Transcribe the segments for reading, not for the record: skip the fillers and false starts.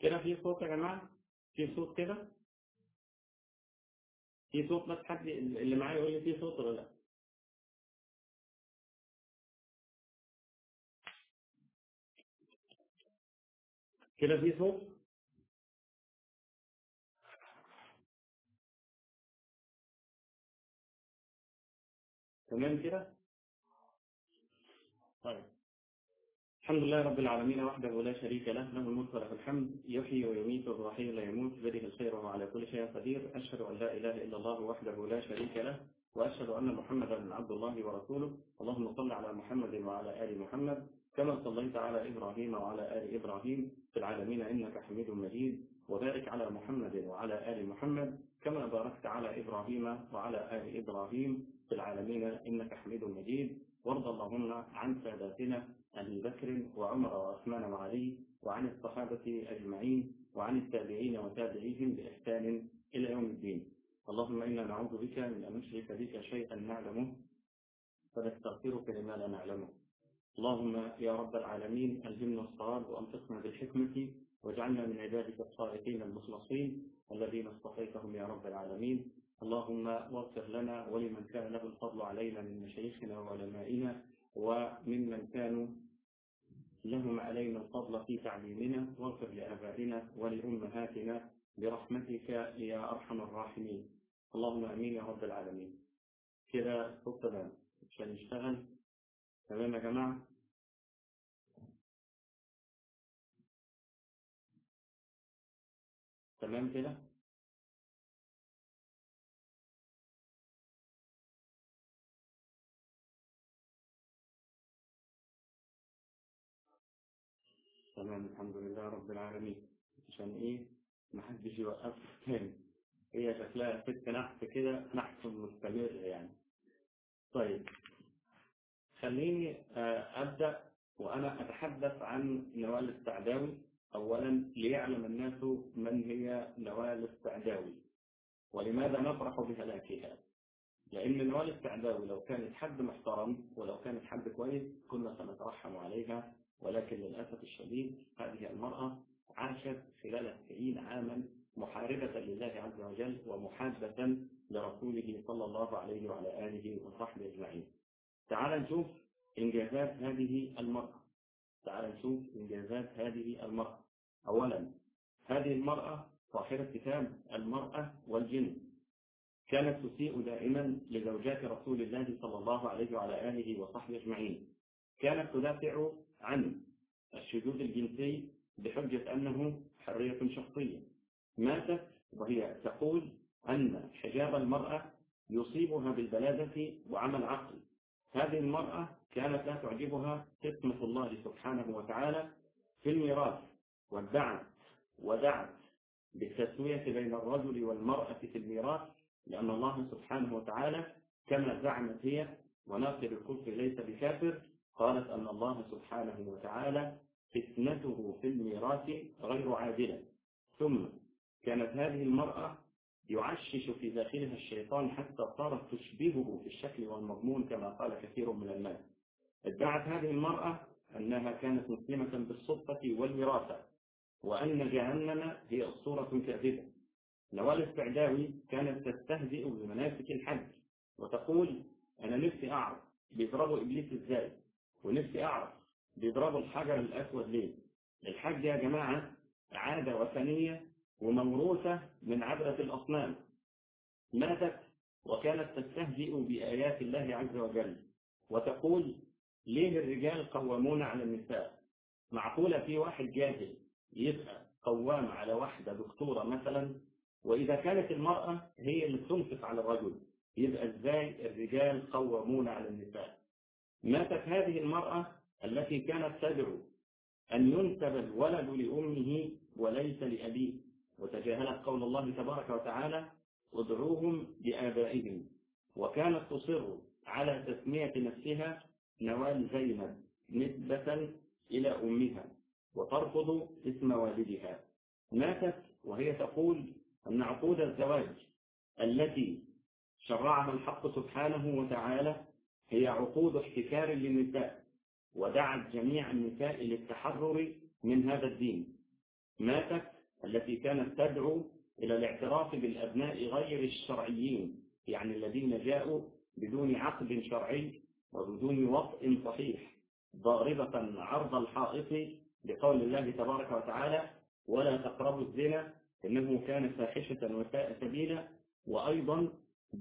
كده في صوت يا جماعة؟ في صوت كده؟ في صوت؟ بس حد اللي معايا يقول لي في صوت ولا لا؟ كده في صوت؟ تمام كده؟ طيب. الحمد لله رب العالمين وحده لا شريك له، له الملك وله الحمد، يحيي ويميت والرحيم لا يموت، بيده الخير وهو على كل شيء قدير. أشهد أن لا إله إلا الله وحده لا شريك له، وأشهد أن محمدا عبد الله ورسوله. اللهم صل على محمد وعلى آل محمد كما صليت على إبراهيم وعلى آل إبراهيم في العالمين إنك حميد مجيد، وبارك على محمد وعلى آل محمد كما باركت على إبراهيم وعلى آل إبراهيم في العالمين إنك حميد مجيد. وارض اللهم عن ساداتنا أبي بكر وعمر وعثمان وعلي وعن الصحابة أجمعين وعن التابعين وتابعيهم بإحسان إلى يوم الدين. اللهم إنا نعوذ بك من أن نشرك بك شيئا نعلمه فنستغفرك لما لا نعلمه. اللهم يا رب العالمين ألهمنا الصواب وأنطقنا بالحكمة واجعلنا من عبادك الصالحين المخلصين الذين اصطفيتهم يا رب العالمين. اللهم واغفر لنا ولمن كان له الفضل علينا من مشايخنا وعلمائنا وممن كانوا لهم علينا الفضل في تعليمنا، واغفر لآبائنا ولأمهاتنا برحمتك يا أرحم الراحمين. اللهم آمين يا رب العالمين. كده صوت تمام عشان نشتغل. تمام يا جماعة؟ تمام كده؟ تمام الحمد لله رب العالمين. عشان إيه؟ محدش يوقف تاني. هي شكلها ست نحس كده، نحس مستمر يعني. طيب خليني أبدأ وأنا أتحدث عن نوال السعداوي. أولا ليعلم الناس من هي نوال السعداوي ولماذا نفرح بهلاكها. لأن نوال السعداوي لو كانت حد محترم ولو كانت حد كويس كنا سنترحم عليها، ولكن للأسف الشديد هذه المرأة عاشت خلال 90 عاما محاربة لله عز وجل ومحادة لرسوله صلى الله عليه وعلى آله وصحبه أجمعين. تعال نشوف إنجازات هذه المرأة. تعال نشوف إنجازات هذه المرأة. أولا هذه المرأة صاحبة كتاب المرأة والجن، كانت تسيء دائما لزوجات رسول الله صلى الله عليه وعلى آله وصحبه أجمعين. كانت تدافع عن الشذوذ الجنسي بحجة أنه حرية شخصية. ماتت وهي تقول أن حجاب المرأة يصيبها بالبلادة وعمى العقل. هذه المرأة كانت لا تعجبها قسمة الله سبحانه وتعالى في الميراث، ودعت بالتسوية بين الرجل والمرأة في الميراث، لأن الله سبحانه وتعالى كما زعمت هي وناصر الكفر ليس بكافر، قالت أن الله سبحانه وتعالى فتنته في الميراث غير عادلة. ثم كانت هذه المرأة يعشش في داخلها الشيطان حتى صارت تشبهه في الشكل والمضمون كما قال كثير من الناس. ادعت هذه المرأة أنها كانت مسلمة بالصدفة والوراثة وأن جهنم هي أسطورة كاذبة. نوال السعداوي كانت تستهزئ بمناسك الحج وتقول أنا نفسي أعرف بيضربوا إبليس إزاي، ونفسي أعرف بيضربوا الحجر الأسود ليه. الحج يا جماعة عادة وثنية وموروثة من عبرة الأصنام. ماتت وكانت تستهزئ بآيات الله عز وجل وتقول ليه الرجال قوامون على النساء؟ معقولة في واحد جاهل يبقى قوام على واحدة دكتورة مثلا؟ وإذا كانت المرأة هي اللي تنفق على الرجل يبقى إزاي الرجال قوامون على النساء؟ ماتت هذه المرأة التي كانت تدعو أن ينسب الولد لأمه وليس لأبيه، وتجاهلت قول الله تبارك وتعالى ادعوهم لآبائهم، وكانت تصر على تسمية نفسها نوال زينب نسبة إلى أمها وترفض اسم والدها. ماتت وهي تقول أن عقود الزواج التي شرعها الحق سبحانه وتعالى هي عقود احتكار للنساء، ودعت جميع النساء للتحرر من هذا الدين. ماتت التي كانت تدعو إلى الاعتراف بالأبناء غير الشرعيين، يعني الذين جاءوا بدون عقد شرعي وبدون وطء صحيح، ضاربة عرض الحائط بقول الله تبارك وتعالى: ولا تقربوا الزنا إنه كان فاحشة وساء سبيلا، وأيضا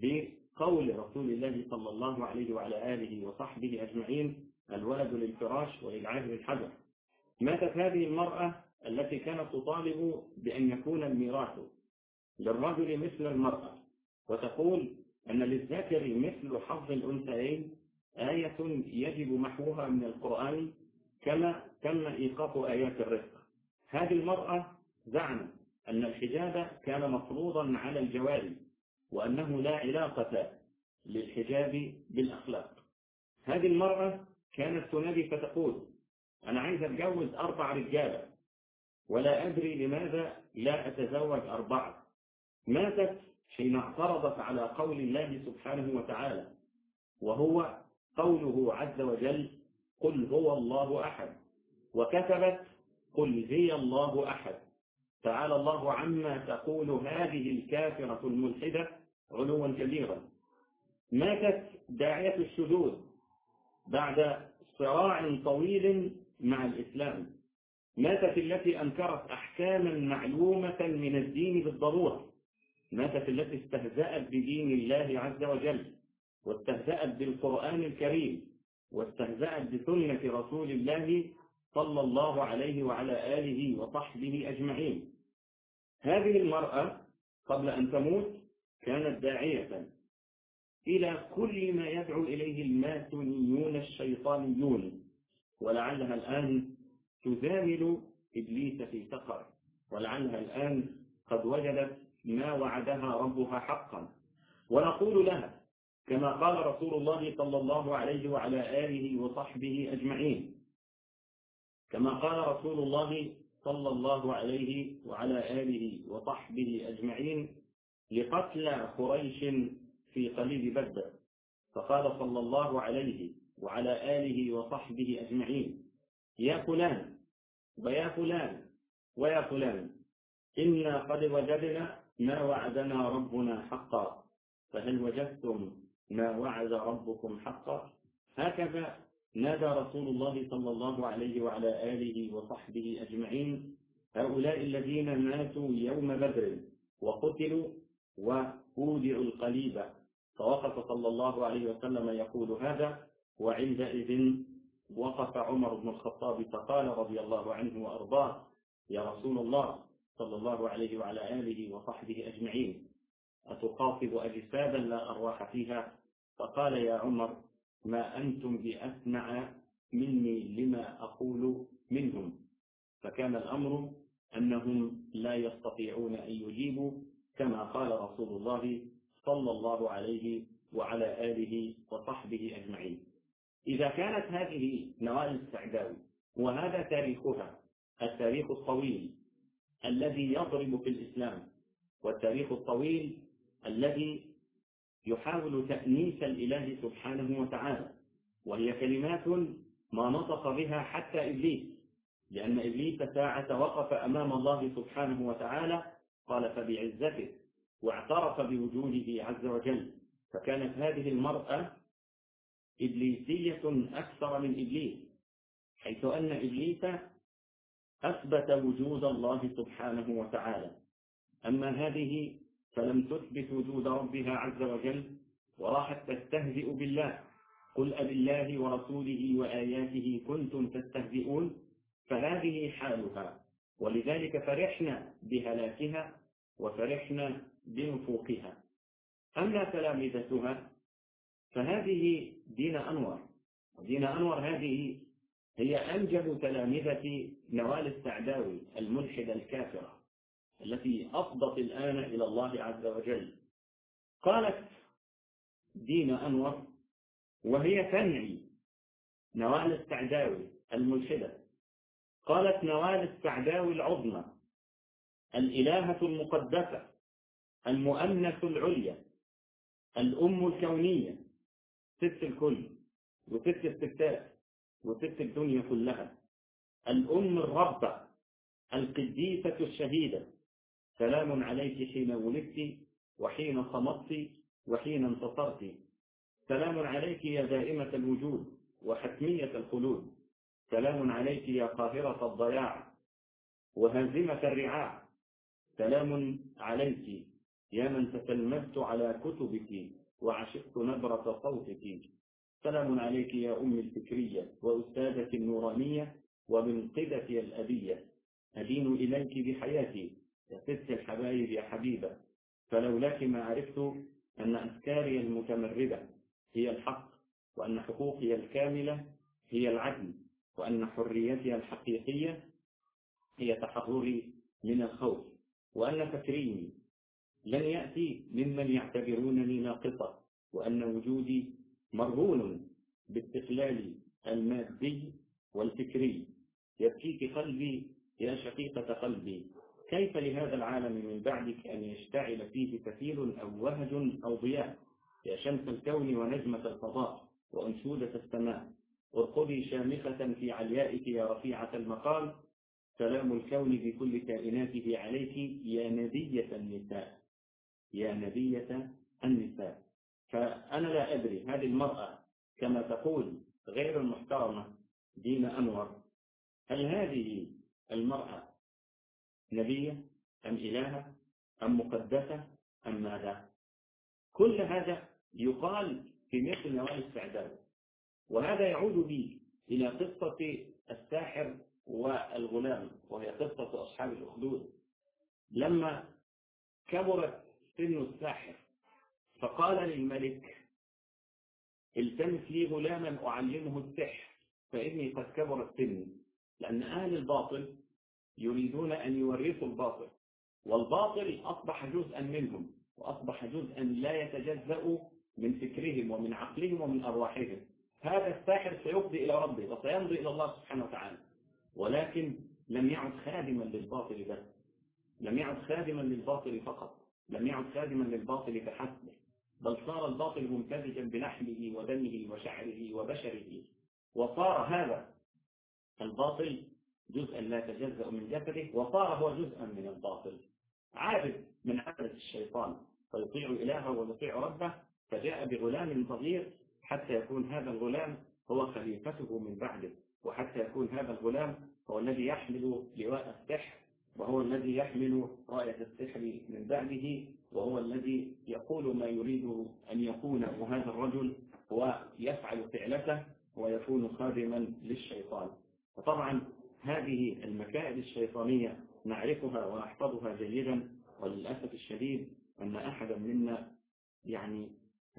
بقول رسول الله صلى الله عليه وعلى آله وصحبه أجمعين: الولد للفراش وللعاهر الحجر. ماتت هذه المرأة التي كانت تطالب بأن يكون الميراث للرجل مثل المرأة، وتقول أن للذكر مثل حظ الأنثيين، آية يجب محوها من القرآن كما تم إيقاف آيات الرزق. هذه المرأة زعمت أن الحجاب كان مفروضا على الجواري، وأنه لا علاقة للحجاب بالأخلاق. هذه المرأة كانت تنادي فتقول: أنا عايز أتجوز 4 رجالة ولا أدري لماذا لا أتزوج 4. ماتت حين اعترضت على قول الله سبحانه وتعالى، وهو قوله عز وجل: قل هو الله أحد، وكتبت: قل هي الله أحد. تعالى الله عما تقول هذه الكافرة الملحدة علوا كبيرا. ماتت داعية الشذوذ بعد صراع طويل مع الإسلام. ماتت التي أنكرت أحكاما معلومة من الدين بالضرورة. ماتت التي استهزأت بدين الله عز وجل، واستهزأت بالقرآن الكريم، واستهزأت بسنة رسول الله صلى الله عليه وعلى آله وصحبه أجمعين. هذه المرأة قبل أن تموت كانت داعية إلى كل ما يدعو إليه الماسونيون الشيطانيون، ولعلها الآن تزامل إبليس في سقر، ولعلها الآن قد وجدت ما وعدها ربها حقا. ونقول لها كما قال رسول الله صلى الله عليه وعلى آله وصحبه أجمعين، كما قال رسول الله صلى الله عليه وعلى آله وصحبه أجمعين لقتلى قريش في قليب بدر، فقال صلى الله عليه وعلى آله وصحبه أجمعين: يا فلان ويا فلان ويا فلان، إنا قد وجدنا ما وعدنا ربنا حقا، فهل وجدتم ما وعد ربكم حقا؟ هكذا نادى رسول الله صلى الله عليه وعلى آله وصحبه أجمعين هؤلاء الذين ماتوا يوم بدر وقتلوا وأودعوا القليب. فوقف صلى الله عليه وسلم يقول هذا، وعندئذ وقف عمر بن الخطاب فقال رضي الله عنه وأرضاه: يا رسول الله صلى الله عليه وعلى آله وصحبه أجمعين، أتخاطب أجسادا لا أرواح فيها؟ فقال: يا عمر، ما أنتم بأسمع مني لما أقول منهم. فكان الأمر أنهم لا يستطيعون أن يجيبوا، كما قال رسول الله صلى الله عليه وعلى آله وصحبه أجمعين. إذا كانت هذه نوال السعداوي وهذا تاريخها، التاريخ الطويل الذي يضرب في الإسلام، والتاريخ الطويل الذي يحاول تأنيس الإله سبحانه وتعالى، وهي كلمات ما نطق بها حتى إبليس، لأن إبليس ساعة وقف أمام الله سبحانه وتعالى قال: فبعزته، واعترف بوجوده عز وجل. فكانت هذه المرأة إبليسية أكثر من إبليس، حيث أن إبليس أثبت وجود الله سبحانه وتعالى، أما هذه فلم تثبت وجود ربها عز وجل، وراحت تستهزئ بالله: قل أبالله ورسوله وآياته كنتم تستهزئون. فهذه حالها، ولذلك فرحنا بهلاكها وفرحنا بنفوقها. أما تلامذتها فهذه دينا أنور. دينا أنور هذه هي أنجب تلامذة نوال السعداوي الملحدة الكافرة التي أفضت الآن إلى الله عز وجل. قالت دينا أنور وهي تنعي نوال السعداوي الملحدة، قالت: نوال السعداوي العظمى، الإلهة المقدسة، المؤنث العليا، الأم الكونية، ست الكل وست الستات وست الدنيا كلها، الأم الربة، القديسة الشهيدة، سلام عليك حين ولدت وحين صمت وحين انتصرت، سلام عليك يا دائمة الوجود وحتمية الخلود، سلام عليك يا قاهرة الضياع وهازمة الرعاع، سلام عليك يا من تتلمذت على كتبك وعشقت نبرة صوتك، سلام عليك يا أم الفكرية وأستاذتي النورانية ومنقذتي الأبية، أدين إليك بحياتي يا ست الحبايب يا حبيبة، فلولاك ما عرفت أن أفكاري المتمردة هي الحق، وأن حقوقي الكاملة هي العدل، وأن حريتي الحقيقية هي تحرري من الخوف، وأن تكريمي لن يأتي ممن يعتبرونني ناقصة، وأن وجودي مرهون باستقلالي المادي والفكري. يبكيك قلبي يا شقيقة قلبي، كيف لهذا العالم من بعدك أن يشتعل فيه فتيل أو وهج أو ضياء، يا شمس الكون ونجمة الفضاء وأنشودة السماء، ارقبي شامخة في عليائك يا رفيعة المقام، سلام الكون بكل كائناته عليك يا نبية النساء، يا نبية النساء. فأنا لا أدري هذه المرأة كما تقول غير المحترمة دينا أنور، هل هذه المرأة نبية أم إلهة أم مقدسة أم ماذا؟ كل هذا يقال في مثل نوال السعداء. وهذا يعود بي إلى قصة الساحر والغلام، وهي قصة أصحاب الأخدود. لما كبرت سن الساحر فقال للملك التمس لي غلاما أعلمه السحر فإني قد كبرت سني، لأن أهل الباطل يريدون أن يورثوا الباطل، والباطل أصبح جزءا منهم، وأصبح جزءا لا يتجزأ من فكرهم ومن عقلهم ومن أرواحهم. هذا الساحر سيفضي إلى ربه وسيمضي إلى الله سبحانه وتعالى، ولكن لم يعد خادما للباطل بس، لم يعد خادما للباطل فقط، لم يعد خادما للباطل فحسب، بل صار الباطل ممتزجا بلحمه ودمه وشعره وبشره، وصار هذا الباطل جزءا لا يتجزأ من جسده، وصار هو جزءا من الباطل، عابد من عبدة الشيطان، فيطيع إلهه ويطيع ربه. فجاء بغلام صغير حتى يكون هذا الغلام هو خليفته من بعده، وحتى يكون هذا الغلام هو الذي يحمل لواء السحر، وهو الذي يحمل راية السحر من بعده، وهو الذي يقول ما يريد أن يكون، وهذا الرجل ويفعل فعلته ويكون خادما للشيطان. وطبعا هذه المكائد الشيطانية نعرفها ونحفظها جيدا، وللأسف الشديد أن أحدا منا يعني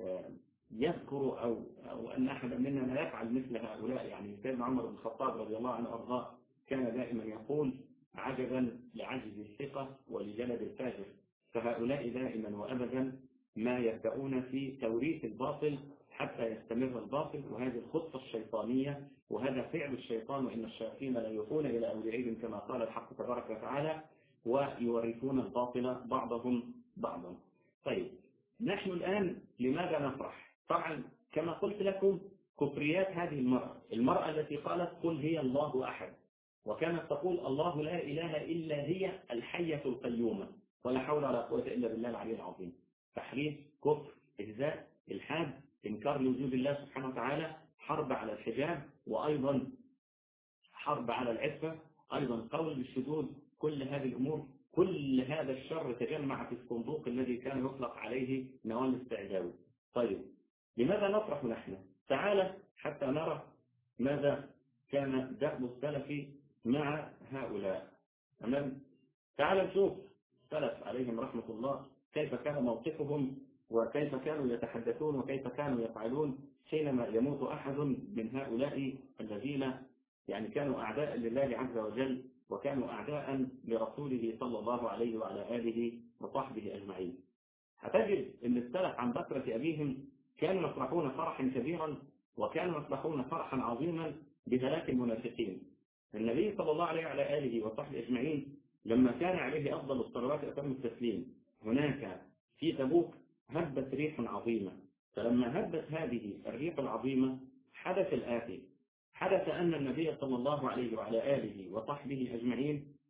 يذكر أو أن أحدا منا لا يفعل مثل هؤلاء. يعني سيدنا عمر بن الخطاب رضي الله عنه وأرضاه كان دائما يقول عجبا لعجز الثقة ولجلد الفاجر، فهؤلاء دائما وأبدا ما يبدأون في توريث الباطل حتى يستمر الباطل، وهذه الخطة الشيطانية وهذا فعل الشيطان، وإن الشياطين لا يوحون إلى أوليائهم كما قال الحق تبارك وتعالى، ويورثون الباطل بعضهم بعضا. طيب نحن الآن لماذا نفرح؟ طبعا كما قلت لكم كفريات هذه المرأة التي قالت قل هي الله أحد، وكانت تقول الله لا إله إلا هي الحية القيومة، ولا حول ولا قوة إلا بالله العلي العظيم. تحريف، كفر، إهزاء، إلحاد، إنكار لوجود الله سبحانه وتعالى، حرب على الحجاب، وأيضا حرب على العفة، أيضا قول بالشذوذ. كل هذه الأمور، كل هذا الشر تجمع في الصندوق الذي كان يطلق عليه نوال السعداوي. طيب لماذا نفرح نحن؟ تعال حتى نرى ماذا كان دأب السلف مع هؤلاء. تمام؟ تعال نشوف السلف عليهم رحمة الله كيف كان موقفهم، وكيف كانوا يتحدثون، وكيف كانوا يفعلون حينما يموت أحد من هؤلاء الذين يعني كانوا أعداء لله عز وجل، وكانوا أعداء لرسوله صلى الله عليه وعلى آله وصحبه أجمعين. هتجد أن السلف عن بكرة أبيهم كانوا يفرحون فرحا كبيرا، وكانوا يفرحون فرحا عظيما بهلاك المنافقين. النبي صلى الله عليه وعلى آله وصحبه أجمعين لما كان عليه أفضل الصلوات وأتم التسليم، هناك في تبوك هبت ريح عظيمة، فلما هبت هذه الريح العظيمة حدث الآتي: حدث أن النبي صلى الله عليه وعلى آله وصحبه أجمعين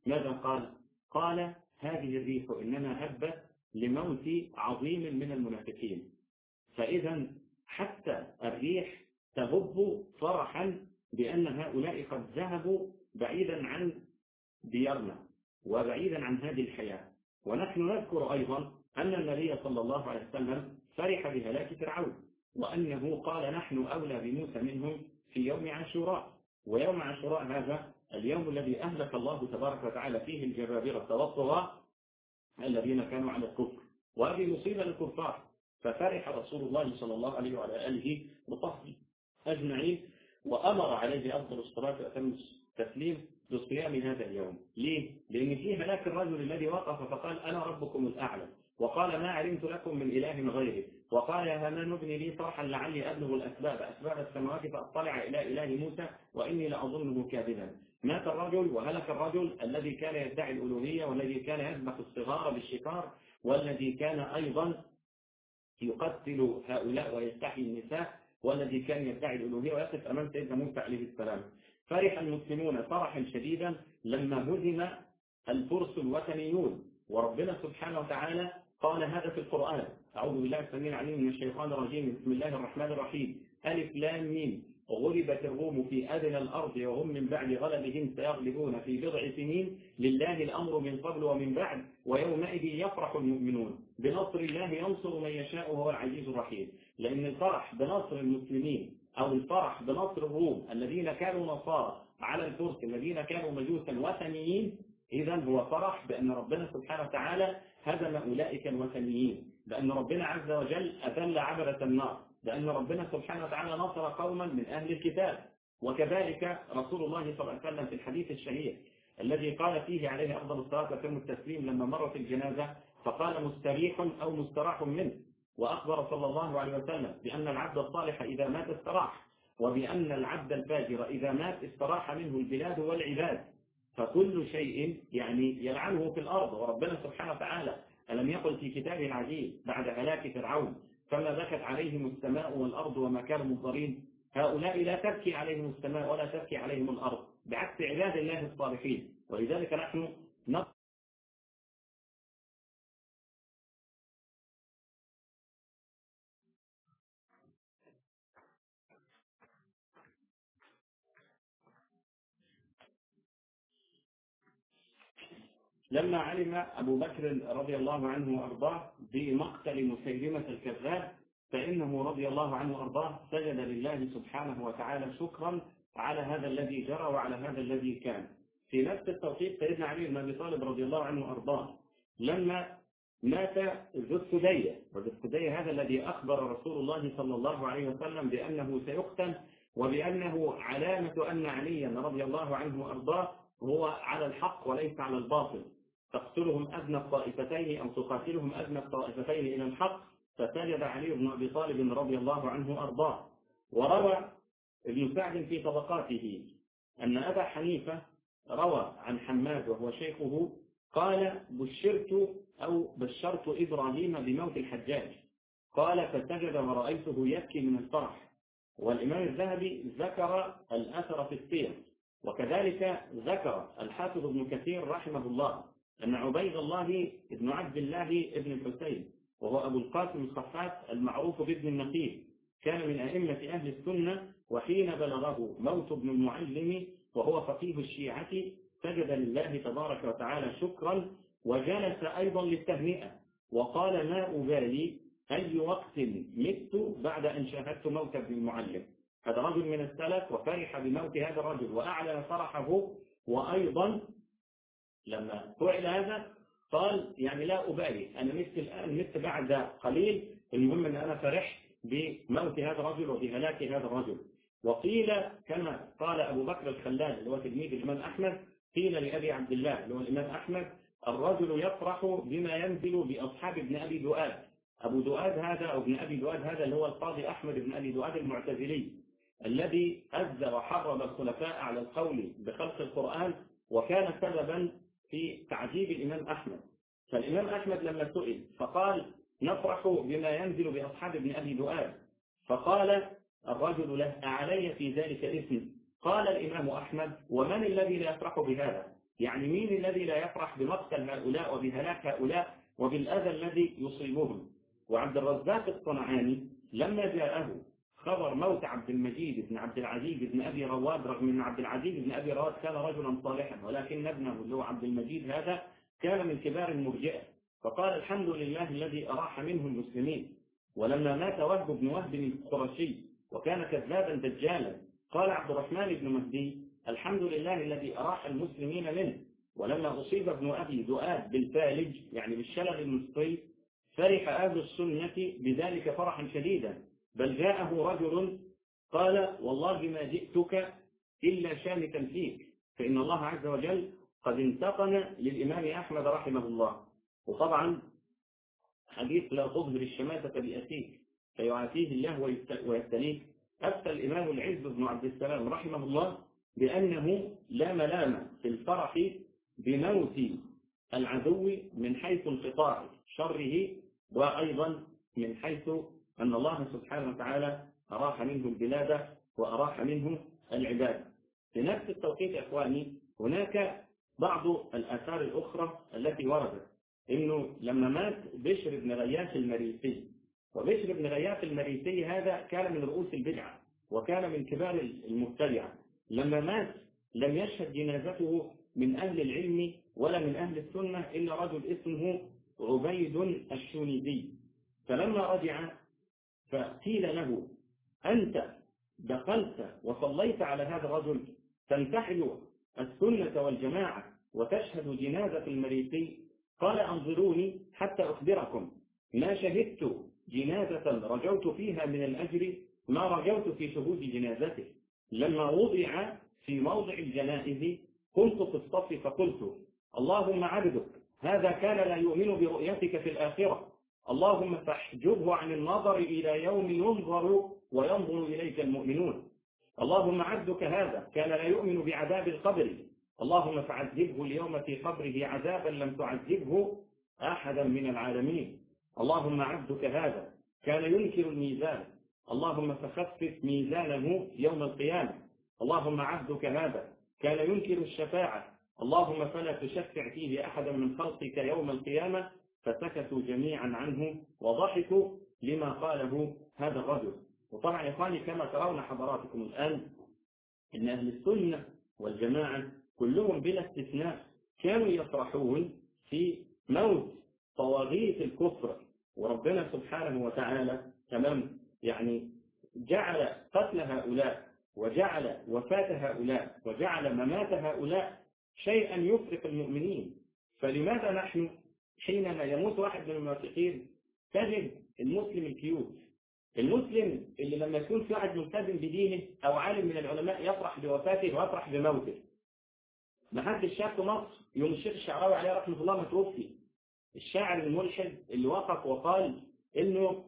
ماذا قال؟ قال هذه الريح إنما هبت لموت عظيم من المنافقين. فإذا حتى الريح تهب فرحا بأن هؤلاء قد ذهبوا بعيدا عن ديارنا وبعيدا عن هذه الحياة. ونحن نذكر أيضا أن النبي صلى الله عليه وسلم فرح بهلاك فرعون، وأنه قال نحن أولى بموسى منهم في يوم عاشوراء. ويوم عاشوراء هذا اليوم الذي أهلك الله تبارك وتعالى فيه الجبابرة والطغاة الذين كانوا على الكفر، وهذه مصيبة للكفار. ففرح رسول الله صلى الله عليه وعلى آله وصحبه أجمعين، وأمر عليه أفضل الصلاة وأتم التسليم بصيام هذا اليوم. ليه؟ لأن فيه هلاك الرجل الذي وقف فقال أنا ربكم الأعلى، وقال ما علمت لكم من إله غيري، وقال يا هامان ابني لي صرحا لعلي أبلغ أسباب السماوات فأطلع إلى إله موسى وإني لأظنه كاذبا. مات الرجل وهلك الرجل الذي كان يدعي الألوهية، والذي كان يذبح الصغار بالشكار، والذي كان أيضا يقتل هؤلاء ويستحيي النساء، والذي كان يدعي الألوهية ويقف أمام سيدنا موسى عليه السلام. فرح المسلمون فرحا شديدا لما هزم الفرس الوثنيون، وربنا سبحانه وتعالى قال هذا في القرآن: أعوذ بالله السميع العليم من الشيطان الرجيم، بسم الله الرحمن الرحيم، ألف لام ميم، غلبت الروم في أدنى الأرض وهم من بعد غلبهم سيغلبون في بضع سنين، لله الأمر من قبل ومن بعد، ويومئذ يفرح المؤمنون بنصر الله ينصر من يشاء وهو العزيز الرحيم. لأن الفرح بنصر المسلمين أو الفرح بنصر الروم الذين كانوا نصارى على الفرس الذين كانوا مجوسا وثنيين، إذا هو فرح بأن ربنا سبحانه وتعالى هزم أولئك الوثنيين، بأن ربنا عز وجل أذل عبرة النار، بأن ربنا سبحانه وتعالى نصر قوما من أهل الكتاب. وكذلك رسول الله صلى الله عليه وسلم في الحديث الشهير الذي قال فيه عليه أفضل الصلاة وأتم التسليم لما مرت الجنازة فقال مستريح أو مستراح منه، وأخبر صلى الله عليه وسلم بأن العبد الصالح إذا مات استراح، وبأن العبد الفاجر إذا مات استراح منه البلاد والعباد. فكل شيء يعني يلعنه في الأرض. وربنا سبحانه وتعالى ألم يقل في كتابه العزيز بعد هلاك فرعون: فما بكت عليهم السماء والأرض وما كانوا منظرين. هؤلاء لا تبكي عليهم السماء ولا تبكي عليهم الأرض، بعكس عباد الله الصالحين. ولذلك نحن لما علم أبو بكر رضي الله عنه وأرضاه بمقتل مسيلمة الكذاب، فإنه رضي الله عنه وأرضاه سجد لله سبحانه وتعالى شكرا على هذا الذي جرى وعلى هذا الذي كان. في نفس التوقيت سيدنا علي بن أبي طالب رضي الله عنه وأرضاه لما مات ذو السدية، وذو السدية هذا الذي أخبر رسول الله صلى الله عليه وسلم بأنه سيقتل، وبأنه علامة أن عليا رضي الله عنه وأرضاه هو على الحق وليس على الباطل، تقتلهم أدنى الطائفتين أو تقاتلهم أدنى الطائفتين إلى الحق. فسجد علي بن أبي طالب رضي الله عنه وأرضاه. وروى ابن سعد في طبقاته أن أبا حنيفة روى عن حماد وهو شيخه قال: بشرت إبراهيم بموت الحجاج، قال فسجد ورأيته يبكي من الفرح. والإمام الذهبي ذكر الأثر في السير، وكذلك ذكر الحافظ ابن كثير رحمه الله أن عبيد الله ابن عبد الله ابن الحسين وهو أبو القاسم الصفات المعروف بابن النقيب كان من أئمة أهل السنة، وحين بلغه موت ابن المعلم وهو فقيه الشيعة سجد لله تبارك وتعالى شكرا، وجلس أيضا للتهنئة وقال: ما أبالي أي وقت مت بعد أن شاهدت موت ابن المعلم. هذا رجل من السلف وفرح بموت هذا الرجل وأعلن فرحه. وأيضا لما فعل هذا قال: يعني لا أبالي، أنا مت الآن مت بعد قليل، المهم أن أنا فرحت بموت هذا الرجل وبهلاك هذا الرجل. وقيل كما قال أبو بكر الخلال اللي هو تلميذ الإمام أحمد، قيل لأبي عبد الله اللي هو الإمام أحمد: الرجل يفرح بما ينزل بأصحاب ابن أبي دؤاد. أبو دؤاد هذا أو ابن أبي دؤاد هذا اللي هو القاضي أحمد بن أبي دؤاد المعتزلي الذي أذى وحرم الخلفاء على القول بخلق القرآن، وكان سببا في تعذيب الإمام أحمد. فالإمام أحمد لما سئل فقال: نفرح بما ينزل بأصحاب ابن أبي دؤاد. فقال الرجل له: أعلي في ذلك اسم؟ قال الإمام أحمد: ومن الذي لا يفرح بهذا؟ يعني مين الذي لا يفرح بمقتل هؤلاء وبهلاك هؤلاء وبالأذى الذي يصيبهم؟ وعبد الرزاق الصنعاني لما جاءه خبر موت عبد المجيد بن عبد العزيز بن أبي رواد، رغم أن عبد العزيز بن أبي رواد كان رجلا صالحا، ولكن ابنه اللي هو عبد المجيد هذا كان من كبار المرجئة، فقال الحمد لله الذي أراح منه المسلمين. ولما مات وهب بن وهب القرشي وكان كذابا دجالا، قال عبد الرحمن بن مهدي الحمد لله الذي أراح المسلمين منه. ولما أصيب ابن أبي ذؤاب بالفالج يعني بالشلل النصفي، فرح أهل السنة بذلك فرحا شديدا، بل جاءه رجل قال والله ما جئتك إلا شامتا فيك، فإن الله عز وجل قد انتقم للإمام أحمد رحمه الله. وطبعا حديث لا تظهر الشماتة بأخيك فيعافيه الله ويبتليك، أفتى الإمام العز بن عبد السلام رحمه الله بأنه لا ملام في الفرح بموت العدو من حيث انقطاع شره، وأيضا من حيث أن الله سبحانه وتعالى أراح منه البلاد وأراح منه العباد. في نفس التوقيت يا إخواني هناك بعض الآثار الأخرى التي وردت إنه لما مات بشر بن غياث المريسي، وبشر بن غياث المريسي هذا كان من رؤوس البدعة وكان من كبار المبتدعة، لما مات لم يشهد جنازته من أهل العلم ولا من أهل السنة إلا رجل اسمه عبيد الشونيدي. فلما رجع فقيل له أنت دخلت وصليت على هذا الرجل تنتحل السنة والجماعة وتشهد جنازة المريسي؟ قال أنظروني حتى أخبركم، ما شهدت جنازة رجوت فيها من الأجر ما رجوت في شهود جنازته. لما وضع في موضع الجنائز كنت في الصف فقلت اللهم عبدك هذا كان لا يؤمن برؤيتك في الآخرة، اللهم فاحجبه عن النظر إلى يوم ينظر وينظر إليك المؤمنون، اللهم عبدك هذا كان لا يؤمن بعذاب القبر، اللهم فعذبه اليوم في قبره عذابا لم تعذبه أحدا من العالمين، اللهم عبدك هذا كان ينكر الميزان، اللهم فخفف ميزانه يوم القيامة، اللهم عبدك هذا كان ينكر الشفاعة، اللهم فلا تشفع فيه أحدا من خلقك يوم القيامة. فسكتوا جميعا عنه وضحكوا لما قاله هذا الرجل. وطبعا يا إخواني كما ترون حضراتكم الآن إن أهل السنة والجماعة كلهم بلا استثناء كانوا يفرحون في موت طواغيت الكفر، وربنا سبحانه وتعالى تمام يعني جعل قتل هؤلاء وجعل وفاة هؤلاء وجعل ممات هؤلاء شيئا يفرق المؤمنين. فلماذا نحن حينما يموت واحد من المنافقين تجد المسلم الكيوت، المسلم اللي لما يكون في واحد ملتزم بدينه أو عالم من العلماء يفرح بوفاته ويفرح بموته؟ ما حدش شاف في مصر يوم الشيخ الشعراوي عليه رحمه الله متوفي، الشاعر الملحد اللي وقف وقال إنه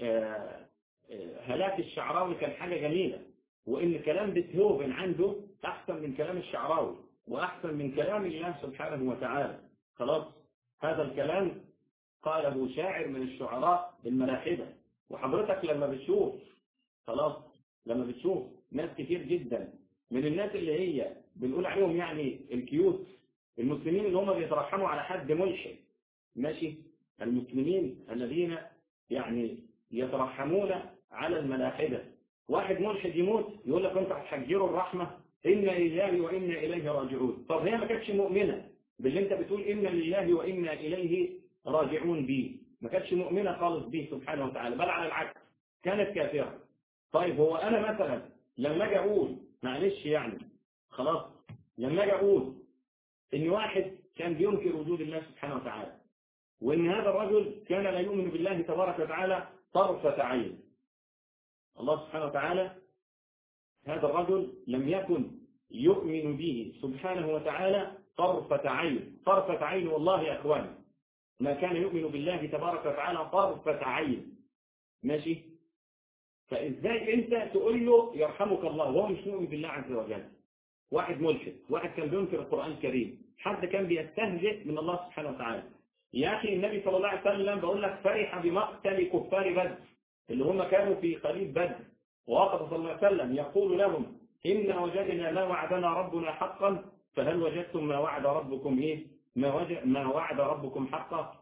هلاك الشعراوي كان حاجة جميلة، وإن كلام بيتهوفن عنده أحسن من كلام الشعراوي وأحسن من كلام الله سبحانه وتعالى. خلاص هذا الكلام قاله شاعر من الشعراء الملاحدة. وحضرتك لما بتشوف خلاص لما بتشوف ناس كتير جدا من الناس اللي هي بنقول عليهم يعني الكيوت، المسلمين اللي هم بيترحموا على حد ملحد ماشي، المسلمين الذين يعني يترحمون على الملاحدة، واحد ملحد يموت يقول لك انت هتحجروا الرحمة إنا لله وإنا إليه راجعون. طب هي ما كانتش مؤمنة باللي انت بتقول إنا لله وإنا إليه راجعون به، ما كانتش مؤمنة خالص به سبحانه وتعالى، بل على العكس كانت كافرة. طيب هو أنا مثلا لما أجي أقول معلش يعني خلاص لما أجي أقول إن واحد كان بينكر وجود الله سبحانه وتعالى وإن هذا الرجل كان لا يؤمن بالله تبارك وتعالى طرفة عين، الله سبحانه وتعالى هذا الرجل لم يكن يؤمن به سبحانه وتعالى طرفة عين، طرفة عين والله يا أخواني ما كان يؤمن بالله تبارك وتعالى طرفة عين ماشي. فإزاي أنت تقول له يرحمك الله وهو مش مؤمن بالله عز وجل؟ واحد ملحد، واحد كان بينكر القرآن الكريم، حد كان بيستهزئ من الله سبحانه وتعالى. يا أخي النبي صلى الله عليه وسلم بقول لك فرح بمقتل كفار بدر اللي هم كانوا في قريب بدر، ووقف صلى الله عليه وسلم يقول لهم إن وجدنا ما وعدنا ربنا حقا فهل وجدتم ما وعد ربكم إيه؟ ما وعد ربكم حقا.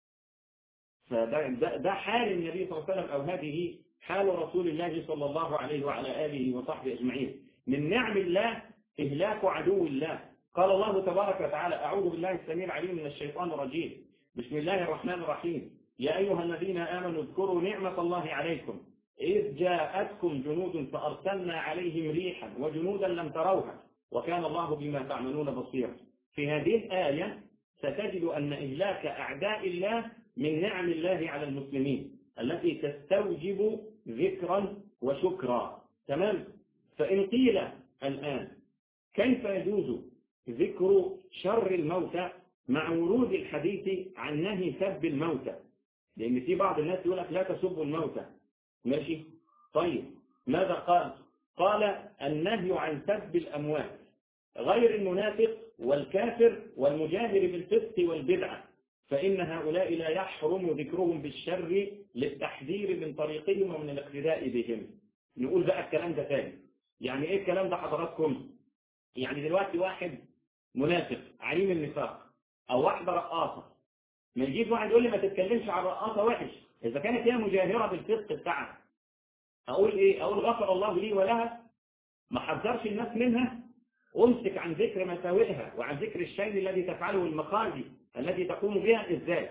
فده حال النبي صلى الله عليه وسلم، أو هذه حال رسول الله صلى الله عليه وعلى آله وصحبه أجمعين. من نعم الله إهلاك عدو الله. قال الله تبارك وتعالى: أعوذ بالله السميع العليم من الشيطان الرجيم، بسم الله الرحمن الرحيم. يا أيها الذين آمنوا اذكروا نعمة الله عليكم إذ جاءتكم جنود فأرسلنا عليهم ريحا وجنودا لم تروها وكان الله بما تعملون بصيرا. في هذه الآية ستجد أن إهلاك أعداء الله من نعم الله على المسلمين التي تستوجب ذكرا وشكرا. تمام؟ فإن قيل الآن كيف يجوز ذكر شر الموتى مع ورود الحديث عن نهي سب الموتى؟ لأن في بعض الناس يقول لك لا تسبوا الموتى. ماشي؟ طيب ماذا قال؟ قال: النهي عن سب الأموات غير المنافق والكافر والمجاهر بالفسق والبدعة، فإن هؤلاء لا يحرم ذكرهم بالشر للتحذير من طريقهم ومن الاقتداء بهم. نقول بقى الكلام ده تاني. يعني ايه الكلام ده حضراتكم؟ يعني دلوقتي واحد منافق عليم النفاق او واحدة رقاصة، ما يجيب واحد يقول لي ما تتكلمش عن الرقاصة وحش اذا كانت هي مجاهرة بالفسق بتاعها، اقول ايه؟ اقول غفر الله لي ولها؟ ما حذرش الناس منها؟ امسك عن ذكر مساوئها وعن ذكر الشيء الذي تفعله والمخازي التي تقوم بها ازاي؟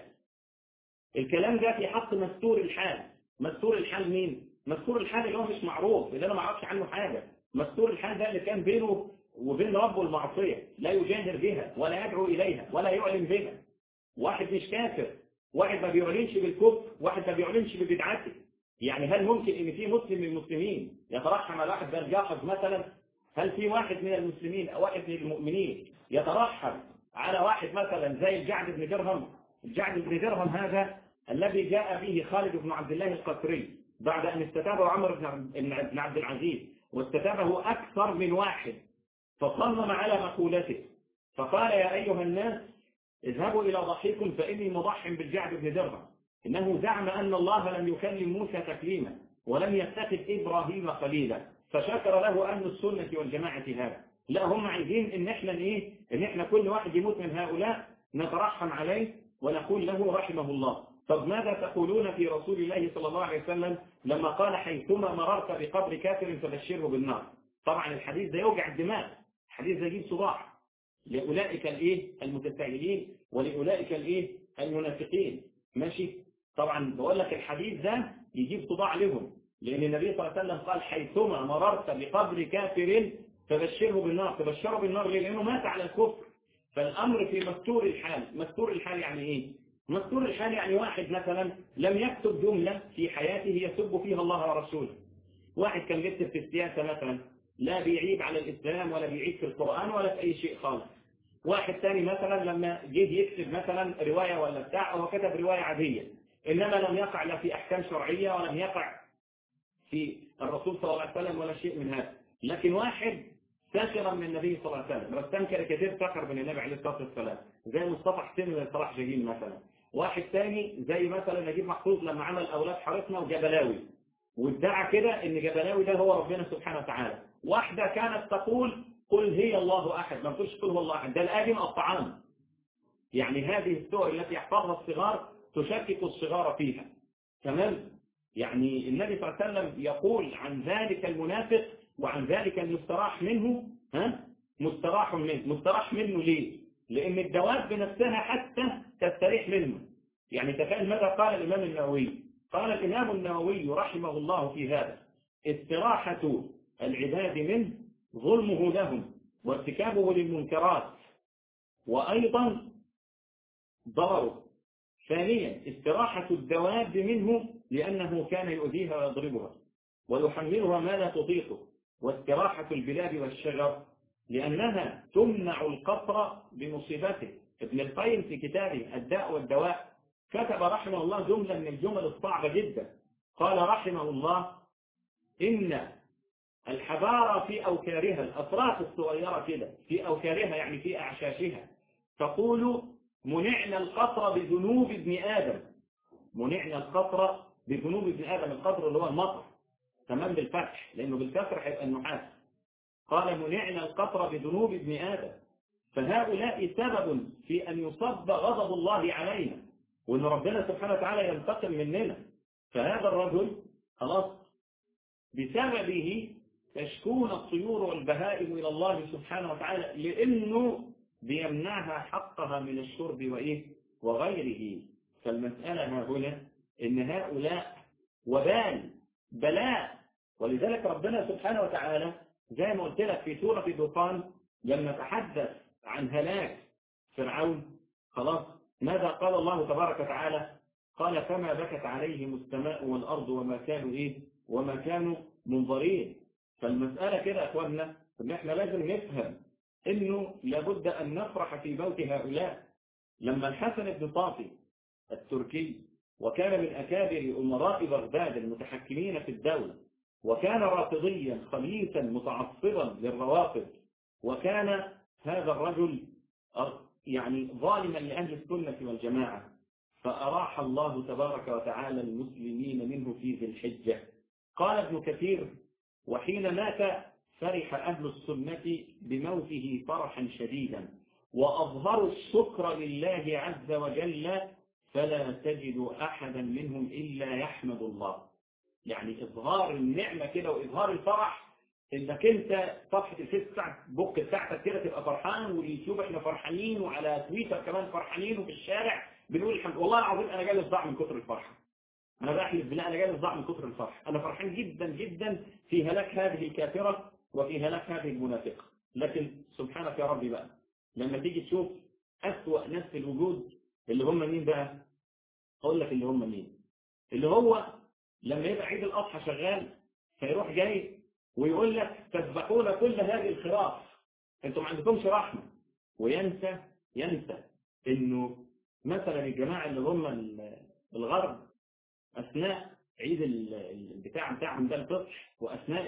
الكلام ده في حق مستور الحال. مستور الحال مين؟ مستور الحال اللي هو مش معروف، اللي انا ما اعرفش عنه حاجه. مستور الحال ده اللي كان بينه وبين ربه المعصيه، لا يجاهر بها ولا يدعو اليها ولا يعلن بها. واحد مش كافر، واحد ما بيعلنش بالكفر، واحد ما بيعلنش ببدعته. يعني هل ممكن ان في مسلم من المسلمين يترحم على واحد زي الجاحظ مثلا؟ هل في واحد من المسلمين او واحد من المؤمنين يترحم على واحد مثلا زي الجعد بن درهم؟ الجعد بن درهم هذا الذي جاء به خالد بن عبد الله القسري بعد أن استتابه عمر بن عبد العزيز، واستتابه أكثر من واحد، فصمم على مقولته فقال: يا أيها الناس اذهبوا إلى ضحيكم فإني مضح بالجعد بن درهم، إنه زعم أن الله لم يكلم موسى تكليما ولم يتخذ إبراهيم خليلا، فشكر له أهل السنة والجماعة هذا. لا، هم عايزين إن إحنا كل واحد يموت من هؤلاء نترحم عليه ونقول له رحمه الله. طب ماذا تقولون في رسول الله صلى الله عليه وسلم لما قال: حيثما مررت بقبر كافر فبشره بالنار؟ طبعا الحديث ده يوجع الدماغ، الحديث ده يجيب صداع لأولئك المتساهلين ولأولئك المنافقين. ماشي؟ طبعا بقول لك الحديث ده يجيب صداع لهم، لأن النبي صلى الله عليه وسلم قال: حيثما مررت بقبر كافر فبشره بالنار. تبشره بالنار ليه؟ لأنه مات على الكفر. فالأمر في مستور الحال. مستور الحال يعني إيه؟ مستور الحال يعني واحد مثلا لم يكتب جملة في حياته يسب فيها الله ورسوله. واحد كان بيكتب في السياسة مثلا، لا بيعيب على الإسلام ولا بيعيب في القرآن ولا في أي شيء خالص. واحد ثاني مثلا لما جه يكتب مثلا رواية ولا بتاع، هو كتب رواية عادية، إنما لم يقع لا في أحكام شرعية ولم يقع في الرسول صلى الله عليه وسلم ولا شيء من هذا. لكن واحد ساخرا من النبي صلى الله عليه وسلم، رسام كاريكاتير ساخر من النبي عليه الصلاة والسلام، زي مصطفى حسين من صلاح جاهين مثلا. واحد ثاني زي مثلا نجيب محفوظ لما عمل أولاد حارتنا وجبلاوي، وادعى كده ان جبلاوي ده هو ربنا سبحانه وتعالى. واحدة كانت تقول: قل هي الله أحد، ما تقولش قل هو الله أحد، ده الآدم الطعام. يعني هذه السور التي يحفظها الصغار تشكك الصغار فيها. تمام؟ يعني النبي صلى الله عليه وسلم يقول عن ذلك المنافق وعن ذلك المستراح منه: مستراح منه ليه؟ لأن الدواب بنفسها حتى تستريح منه. يعني تخيل ماذا قال الإمام النووي. قال الإمام النووي رحمه الله في هذا: استراحة العباد منه ظلمه لهم وارتكابه للمنكرات وأيضا ضرره. ثانيا استراحة الدواب منه لأنه كان يؤذيها ويضربها ويحملها ما لا تطيقه. واستراحة البلاد والشجر لأنها تمنع القطر بمصيبته. ابن القيم في كتابه الداء والدواء كتب رحمه الله جملة من الجمل الصعبة جدا. قال رحمه الله: إن الحبارة في أوكارها، الأطراف الصغيرة كده في أوكارها يعني في أعشاشها، تقول: منعنا القطر بذنوب ابن آدم. منعنا القطر بذنوب ابن آدم، القطر اللي هو المطر، تمام، بالفتح لأنه بالكسر هيبقى النحاس. قال: منعنا القطر بذنوب ابن آدم. فهؤلاء سبب في أن يصب غضب الله علينا، وأن ربنا سبحانه وتعالى ينتقم مننا. فهذا الرجل خلاص بسببه تشكون الطيور والبهائم إلى الله سبحانه وتعالى، لأنه بيمنعها حقها من الشرب وغيره. فالمسألة ها هنا إن هؤلاء وبال بلاء. ولذلك ربنا سبحانه وتعالى زي ما قلت لك في سورة الدخان لما تحدث عن هلاك فرعون خلاص ماذا قال الله تبارك وتعالى؟ قال فما بكت عليهم السماء والأرض وما كانوا منظرين. فالمسألة كده يا أخواننا إن إحنا لازم نفهم إنه لابد أن نفرح في موت هؤلاء. لما الحسن بن طافي التركي وكان من أكابر أمراء بغداد المتحكمين في الدولة، وكان رافضيا خبيثا متعصبا للروافض، وكان هذا الرجل يعني ظالما لأهل السنة والجماعة، فأراح الله تبارك وتعالى المسلمين منه في ذي الحجة. قال ابن كثير وحين مات فرح أهل السنة بموته فرحا شديدا، وأظهروا الشكر لله عز وجل، فلا تجد أحدا منهم إلا يحمد الله. يعني إظهار النعمة كده وإظهار الفرح، إنك أنت صفحة الفيس بتاعتك كده تبقى فرحان، واليوتيوب إحنا فرحانين، وعلى تويتر كمان فرحانين، وفي الشارع بنقول الحمد والله العظيم أنا جالي صداع من كتر الفرحة. أنا بحلف بالله أنا جالي صداع من كتر الفرحة. أنا فرحان جدا جدا في هلاك هذه الكافرة وفي هلاك هذه المنافقة. لكن سبحانك يا ربي بقى لما تيجي تشوف أسوأ ناس في الوجود اللي هم مين بقى؟ أقول لك اللي هم مين؟ اللي هو لما يبقى عيد الأضحى شغال فيروح جاي ويقول لك تذبحون كل هذه الخراف، انتم ما عندكمش رحمة. وينسى انه مثلا الجماعة اللي هم الغرب اثناء عيد بتاعهم ده الفطر، واثناء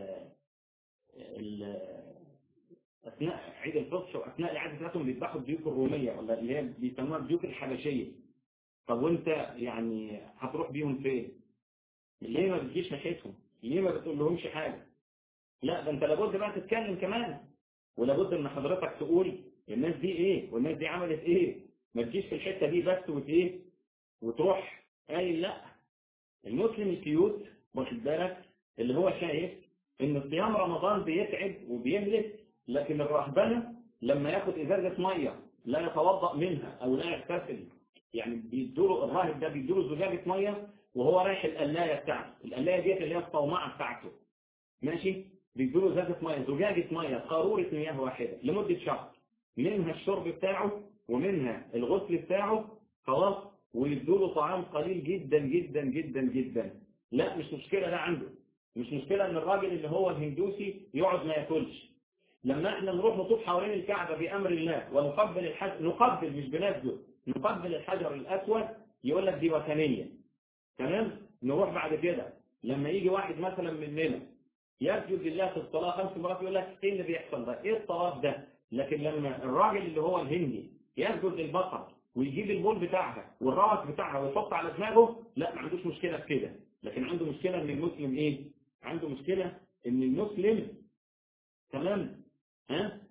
اثناء عيد الفطر واثناء العيد بتاعتهم بيذبحوا الديوك الرومية ولا اللي هي بيسموها الديوك الحبشية. طب وانت يعني هتروح بيهم فين؟ ليه ما بتجيش ناحيتهم؟ ليه ما بتقول لهمش حاجة؟ لا ده انت لابد بقى تتكلم كمان، ولابد ان حضرتك تقول الناس دي ايه والناس دي عملت ايه. ما تجيش في الحتة دي بس وتروح قايل لا. المسلم الكيوت واخد بالك اللي هو شايف ان صيام رمضان بيتعب وبيهلك، لكن الرهبنة لما ياخد ازازة مية لا يتوضأ منها او لا يغتسل، يعني بيدوله الراهب ده بيدوله زجاجة مية وهو رايح القلاية بتاعته، القلاية ديت اللي هي الصومعة بتاعته ماشي، بيدوله زجاجة مية قارورة مياه واحدة لمدة شهر، منها الشرب بتاعه ومنها الغسل بتاعه خلاص، ويدوله طعام قليل جدا جدا جدا جدا. لا مش مشكلة ده عنده، مش مشكلة ان الراجل اللي هو الهندوسي يقعد ما ياكلش. لما احنا نروح نطوف حوالين الكعبة بأمر الله ونقبل الحجر، نقبل مش بنسجد، نقبل الحجر الأسود، يقول لك دي وثنية. تمام؟ نروح بعد كده لما يجي واحد مثلا مننا يسجد لله في الصلاة 5 مرات يقول لك ايه اللي بيحصل ده؟ ايه الطواف ده؟ لكن لما الراجل اللي هو الهندي يسجد للبقر ويجيب البول بتاعها والراس بتاعها ويحط على دماغه، لا ما عندوش مشكلة في كده. لكن عنده مشكلة ان المسلم ايه؟ عنده مشكلة ان المسلم تمام ها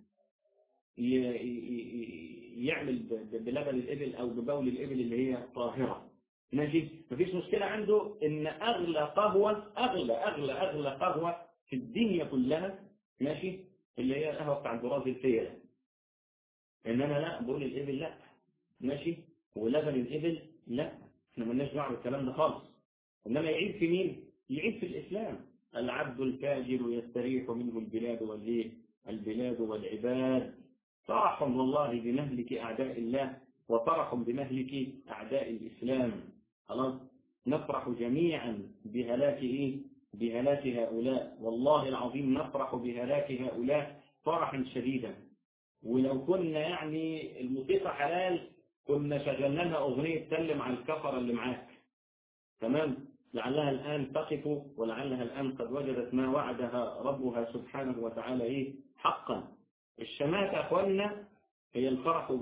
يعمل بلبن الإبل أو ببول الإبل اللي هي طاهرة ماشي. مفيش مشكلة عنده إن أغلى قهوة أغلى قهوة في الدنيا كلها ماشي اللي هي القهوة بتاع البراز الفيلة، إن أنا لا بقول الإبل لا ماشي، ولبن الإبل لا، إحنا مالناش دعوة بالكلام ده خالص. إنما يعيب في مين؟ يعيب في الإسلام. العبد الفاجر يستريح منه البلاد والعباد. فرح والله بمهلك أعداء الله وفرح بمهلك أعداء الإسلام. خلاص نفرح جميعا بهلاك هؤلاء، والله العظيم نفرح بهلاك هؤلاء فرحا شديدا. ولو كنا يعني الموسيقى حلال كنا شغلنا لها أغنية سلم على الكفر اللي معاك تمام، لعلها الآن تقف ولعلها الآن قد وجدت ما وعدها ربها سبحانه وتعالى حقا. الشماتة أخواننا هي الفرح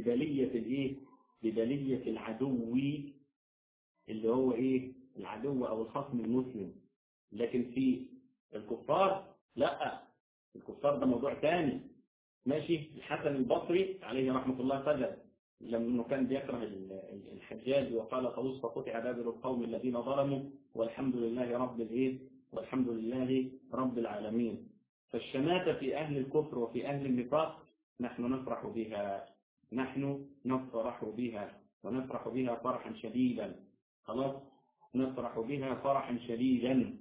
ببلية العدو اللي هو العدو أو الخصم المسلم. لكن في الكفار لا، الكفار ده موضوع ثاني. ماشي. الحسن البصري عليه رحمة الله سجد لما كان بيكره الحجاج وقال طاووس فقطع دابر القوم الذين ظلموا والحمد لله رب الايه والحمد لله رب العالمين. فالشماتة في أهل الكفر وفي أهل النفاق نحن نفرح بها، نحن نفرح بها ونفرح بها فرحا شديدا. خلاص، نفرح بها فرحا شديدا.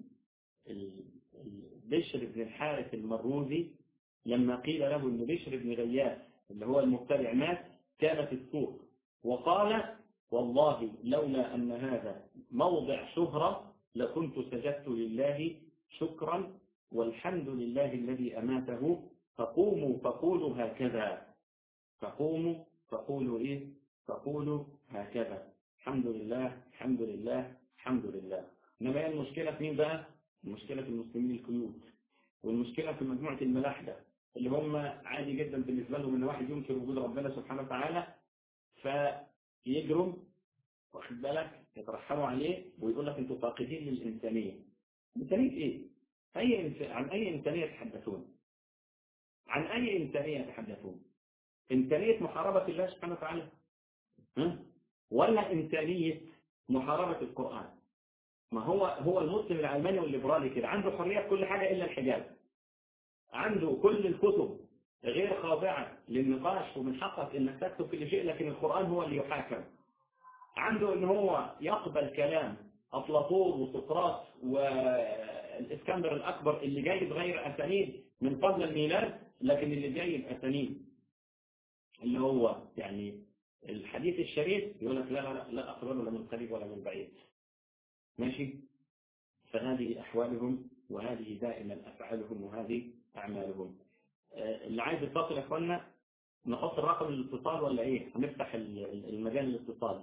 بشر بن الحارث المروزي لما قيل له ان بشر بن غياث اللي هو المبتدع مات كان في السوق، وقال والله لولا ان هذا موضع شهرة لكنت سجدت لله شكرا والحمد لله الذي اماته. فقوموا فقولوا هكذا، فقوموا فقولوا ايه، فقولوا هكذا، الحمد لله الحمد لله الحمد لله. انما هي المشكله في مين بقى؟ المشكله في المسلمين القيود، والمشكله في مجموعه الملاحده اللي هم عادي جدا بالنسبه لهم ان واحد ينكر وجود ربنا سبحانه وتعالى فيجروا، واخد بالك، يترحموا عليه ويقول لك انتوا فاقدين للانسانيه. انسانيه ايه؟ عن اي انسانيه يتحدثون؟ عن اي انسانيه يتحدثون؟ إمكانية محاربة الله سبحانه وتعالى، ولا إمكانية محاربة القرآن؟ ما هو المسلم العلماني والليبرالي كده عنده حرية في كل حاجة إلا الحجاب، عنده كل الكتب غير خاضعة للنقاش ومن حقك إنك تكتب كل شيء، لكن القرآن هو اللي يحاكم. عنده إن هو يقبل كلام أفلاطون وسقراط والإسكندر الأكبر اللي جاي بغير أسانيد من قبل الميلاد، لكن اللي جاي بأسانيد اللي هو يعني الحديث الشريف يقول لك لا أقبله لا من قريب ولا من بعيد. ماشي. فهذه أحوالهم وهذه دائما أفعالهم وهذه أعمالهم. اللي عايز يتصل يا اخوانا نحط الرقم الاتصال ولا ايه؟ هنفتح المجال الاتصال،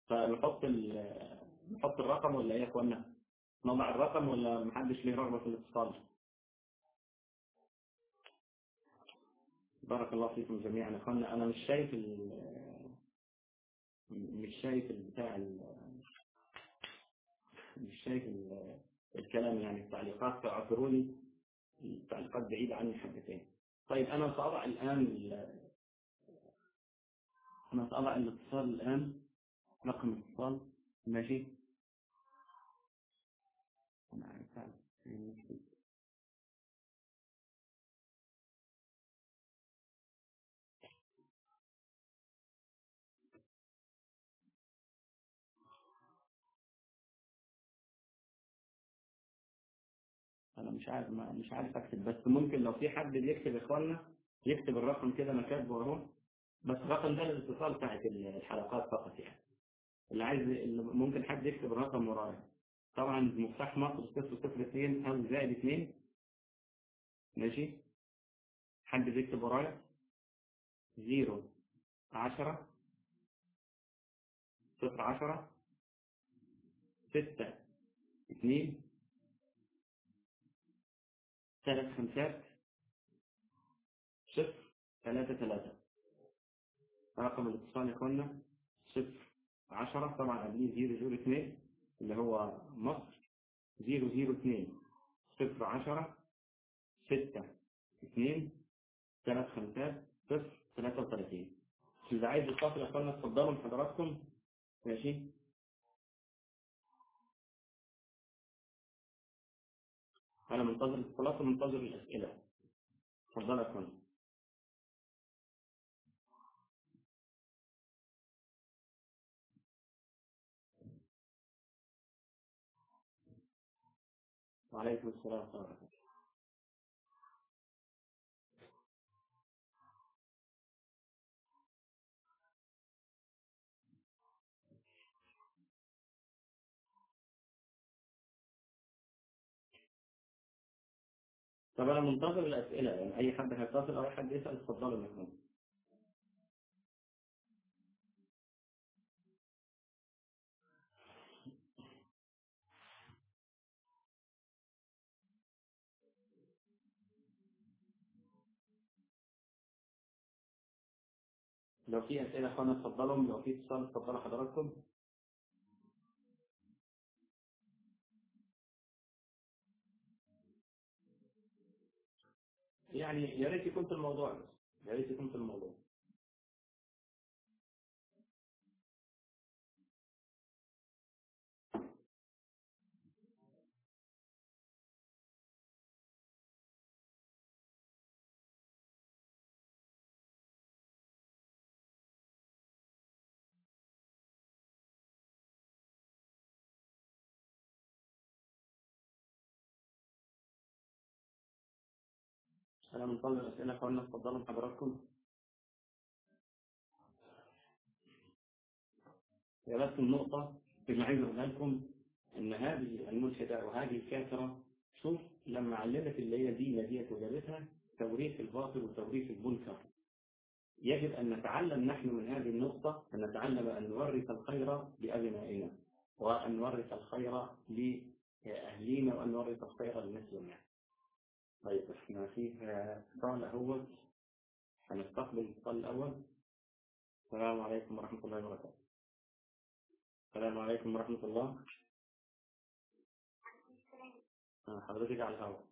نحط الرقم ولا ايه يا اخوانا؟ نضع الرقم ولا محدش ليه رغبة في الاتصال؟ بارك الله فيكم جميعا يا اخوانا. انا مش شايف مش شايف الكلام يعني التعليقات، فاعذروني التعليقات بعيدة عني حبتين. طيب أنا سأضع الاتصال الآن، رقم الاتصال. ماشي. أنا مش عارف أكتب، بس ممكن لو في حد بيكتب يا إخوانا يكتب الرقم كده، أنا كاتبه أهو، بس الرقم ده للاتصال بتاعت الحلقات فقط يعني. اللي ممكن حد يكتب الرقم ورايا. طبعا مفتاح مصر 002 أو زائد 2. ماشي. حد بيكتب ورايا 0 10 0 6 2 3 5 0 3 3. رقم الاتصال يا اخوانا 0 10 طبعا قبليه 002 اللي هو مصر 002 0 10 6 2 3 5 0 33. اللي عايز يتصل يا اخوانا اتفضلوا من حضراتكم. ماشي. انا منتظر الاتصالات ومنتظر الاسئله. اتفضلوا يا اخوانا. وعليكم السلام ورحمه الله وبركاته. طب انا منتظر الاسئله، يعني اي حد هيتصل او اي حد يسال اتفضلوا يا اخوانا. لو في اسئله يا اخوانا اتفضلوا، لو في اتصال اتفضلوا حضراتكم. يعني يا ريت يكون في الموضوع بس. يا ريت يكون في الموضوع. أنا منتظر أسئلة قلنا تفضلوا حضراتكم. هي بس النقطة اللي عايز أقولها لكم إن هذه الملحدة وهذه الكافرة، شوف لما علمت اللي هي دينا ديت وجابتها توريث الباطل وتوريث المنكر، يجب أن نتعلم نحن من هذه النقطة، أن نتعلم أن نورث الخير لأبنائنا، وأن نورث الخير لأهلينا، وأن نورث الخير للناس جميعا. طيب احنا فيه اتصال أول، هنستقبل الاتصال الأول. السلام عليكم ورحمة الله وبركاته. السلام عليكم ورحمة الله. حضرتك على الهواء.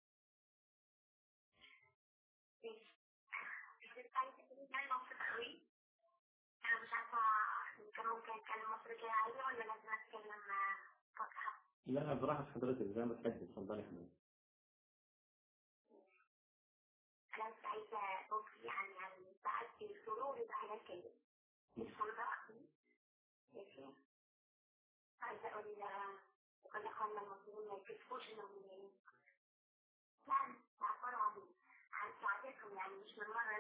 أنا مش عارفة كان ممكن أتكلم مصري كده عادي ولا لازم أتكلم فصحى؟ لا براحة حضرتك زي ما تحبي، اتفضلي يا حبيبي. أنا بس عايزة أوصي عن ساعات السرور وحاجات كده. مش هنضحك. ماشي. عايزة أقول لأخواننا المسلمين ما يكتفوش إنهم يعني تعبروا عن سعادتهم، يعني مش من مرة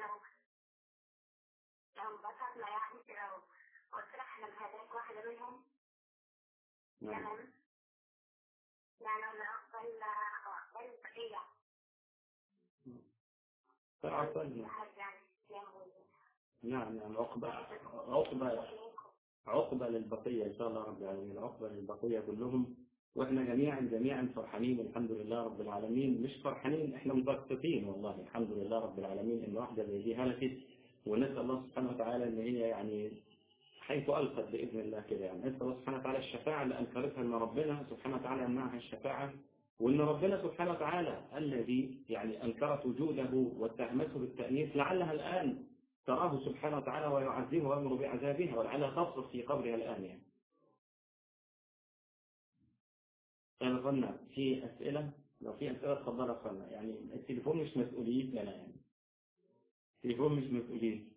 لو انبسطنا يعني كده وقلت لك احنا بهداك واحدة منهم. تمام. يعني أنا أقبل البقية. فعلا. نعم عقبة للبقية إن شاء الله رب العالمين، عقبة للبقية كلهم، وإحنا جميعا فرحانين الحمد لله رب العالمين. مش فرحانين، إحنا مبسوطين والله الحمد لله رب العالمين إن واحدة زي دي هلكت، ونسأل الله سبحانه وتعالى إن هي يعني حيث ألقت بإذن الله كده، يعني نسأل الله سبحانه وتعالى الشفاعة اللي أنكرتها، إن ربنا سبحانه وتعالى يمنعها الشفاعة، وإن ربنا سبحانه وتعالى الذي يعني أنكرت وجوده واتهمته بالتأنيث لعلها الآن تراه سبحانه وتعالى ويعذبها ويأمر بعذابها، ولعلها تصرخ في قبرها الآن يعني. طيب قلنا في أسئلة، لو في أسئلة اتفضل يا أخوانا، يعني التليفون مش مسؤوليتي أنا، يعني التليفون مش مسؤوليتي.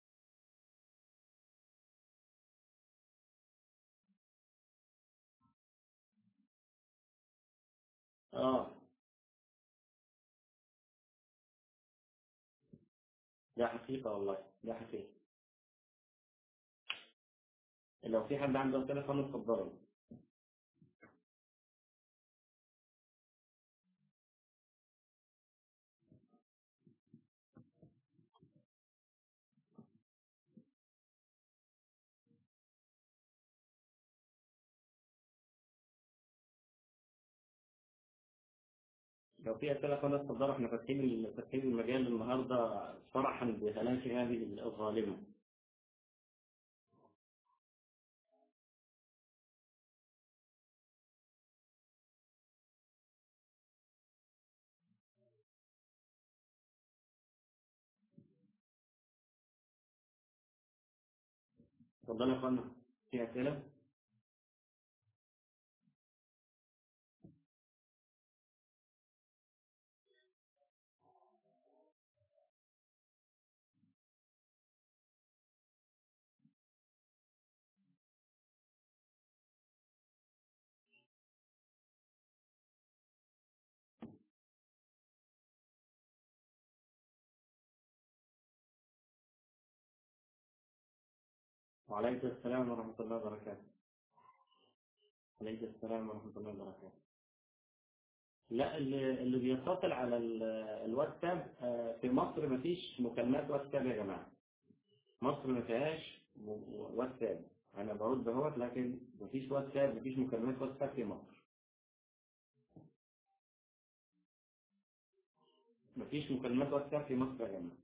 ده حقيقة والله، ده حقيقة. لو في حد عنده أسئلة فأنا اتفضلوا. لو في أسئلة فأنا اتفضلوا، احنا فاتحين المجال النهاردة فرحا بهلاك هذه الظالمة. اتفضلوا يا أخوانا، في أسئلة؟ وعليكم السلام ورحمة الله وبركاته. عليكم السلام ورحمة الله وبركاته. لا، اللي بيتصل على الواتساب في مصر مفيش مكالمات واتساب يا جماعة. مصر ما فيهاش واتساب. أنا برد اهوت، لكن مفيش واتساب، مفيش مكالمات واتساب في مصر. مفيش مكالمات واتساب في مصر يا جماعة.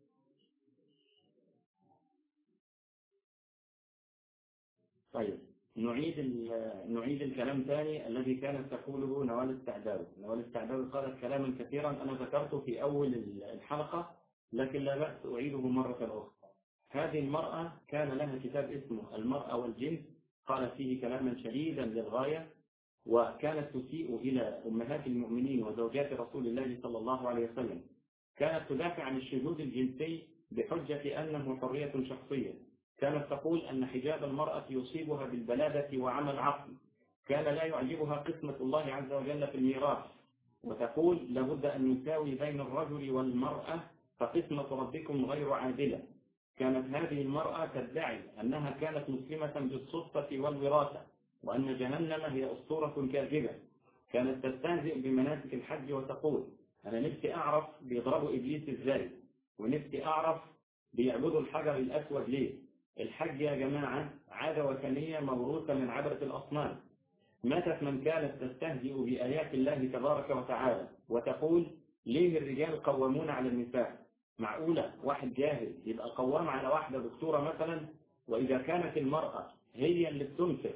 طيب نعيد الكلام ثاني الذي كانت تقوله نوال السعداوي. نوال السعداوي قالت كلاما كثيرا أنا ذكرته في أول الحلقة، لكن لا بأس أعيده مرة أخرى. هذه المرأة كان لها كتاب اسمه المرأة والجنس، قالت فيه كلاما شديدا للغاية، وكانت تسيء إلى أمهات المؤمنين وزوجات رسول الله صلى الله عليه وسلم. كانت تدافع عن الشذوذ الجنسي بحجة أنه حرية شخصية. كانت تقول أن حجاب المرأة يصيبها بالبلادة وعمى العقل. كان لا يعجبها قسمة الله عز وجل في الميراث، وتقول لابد أن يساوي بين الرجل والمرأة فقسمة ربكم غير عادلة. كانت هذه المرأة تدعي أنها كانت مسلمة بالصدفة والوراثة، وأن جهنم هي أسطورة كاذبة. كانت تستهزئ بمناسك الحج وتقول أنا نفسي أعرف بيضربوا إبليس إزاي، ونفسي أعرف بيعبدوا الحجر الأسود ليه. الحج يا جماعة عادة وثنية موروثة من عبدة الأصنام. ماتت من كانت تستهزئ بآيات الله تبارك وتعالى وتقول ليه الرجال قوامون على النساء؟ معقولة واحد جاهل يبقى قوام على واحدة دكتورة مثلا؟ وإذا كانت المرأة هي اللي بتنفق.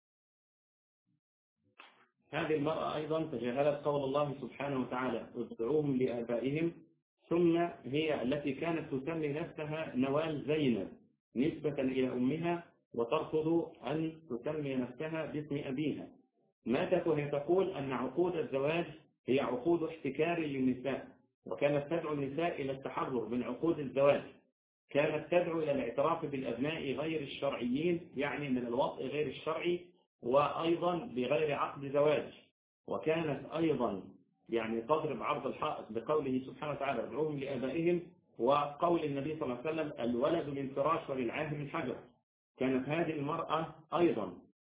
هذه المرأة أيضا تجاهلت قول الله سبحانه وتعالى ادعوهم لآبائهم، ثم هي التي كانت تسمي نفسها نوال زينب نسبة إلى أمها، وترفض أن تسمي نفسها باسم أبيها. ماتت وهي تقول أن عقود الزواج هي عقود احتكار للنساء، وكانت تدعو النساء إلى التحرر من عقود الزواج. كانت تدعو إلى الاعتراف بالأبناء غير الشرعيين، يعني من الوطء غير الشرعي، وأيضا بغير عقد زواج. وكانت أيضا يعني تضرب عرض الحائط بقوله سبحانه وتعالى ادعوهم لآبائهم، وقول النبي صلى الله عليه وسلم الولد من فراش وللعاهر من حجر. كانت هذه المرأة أيضا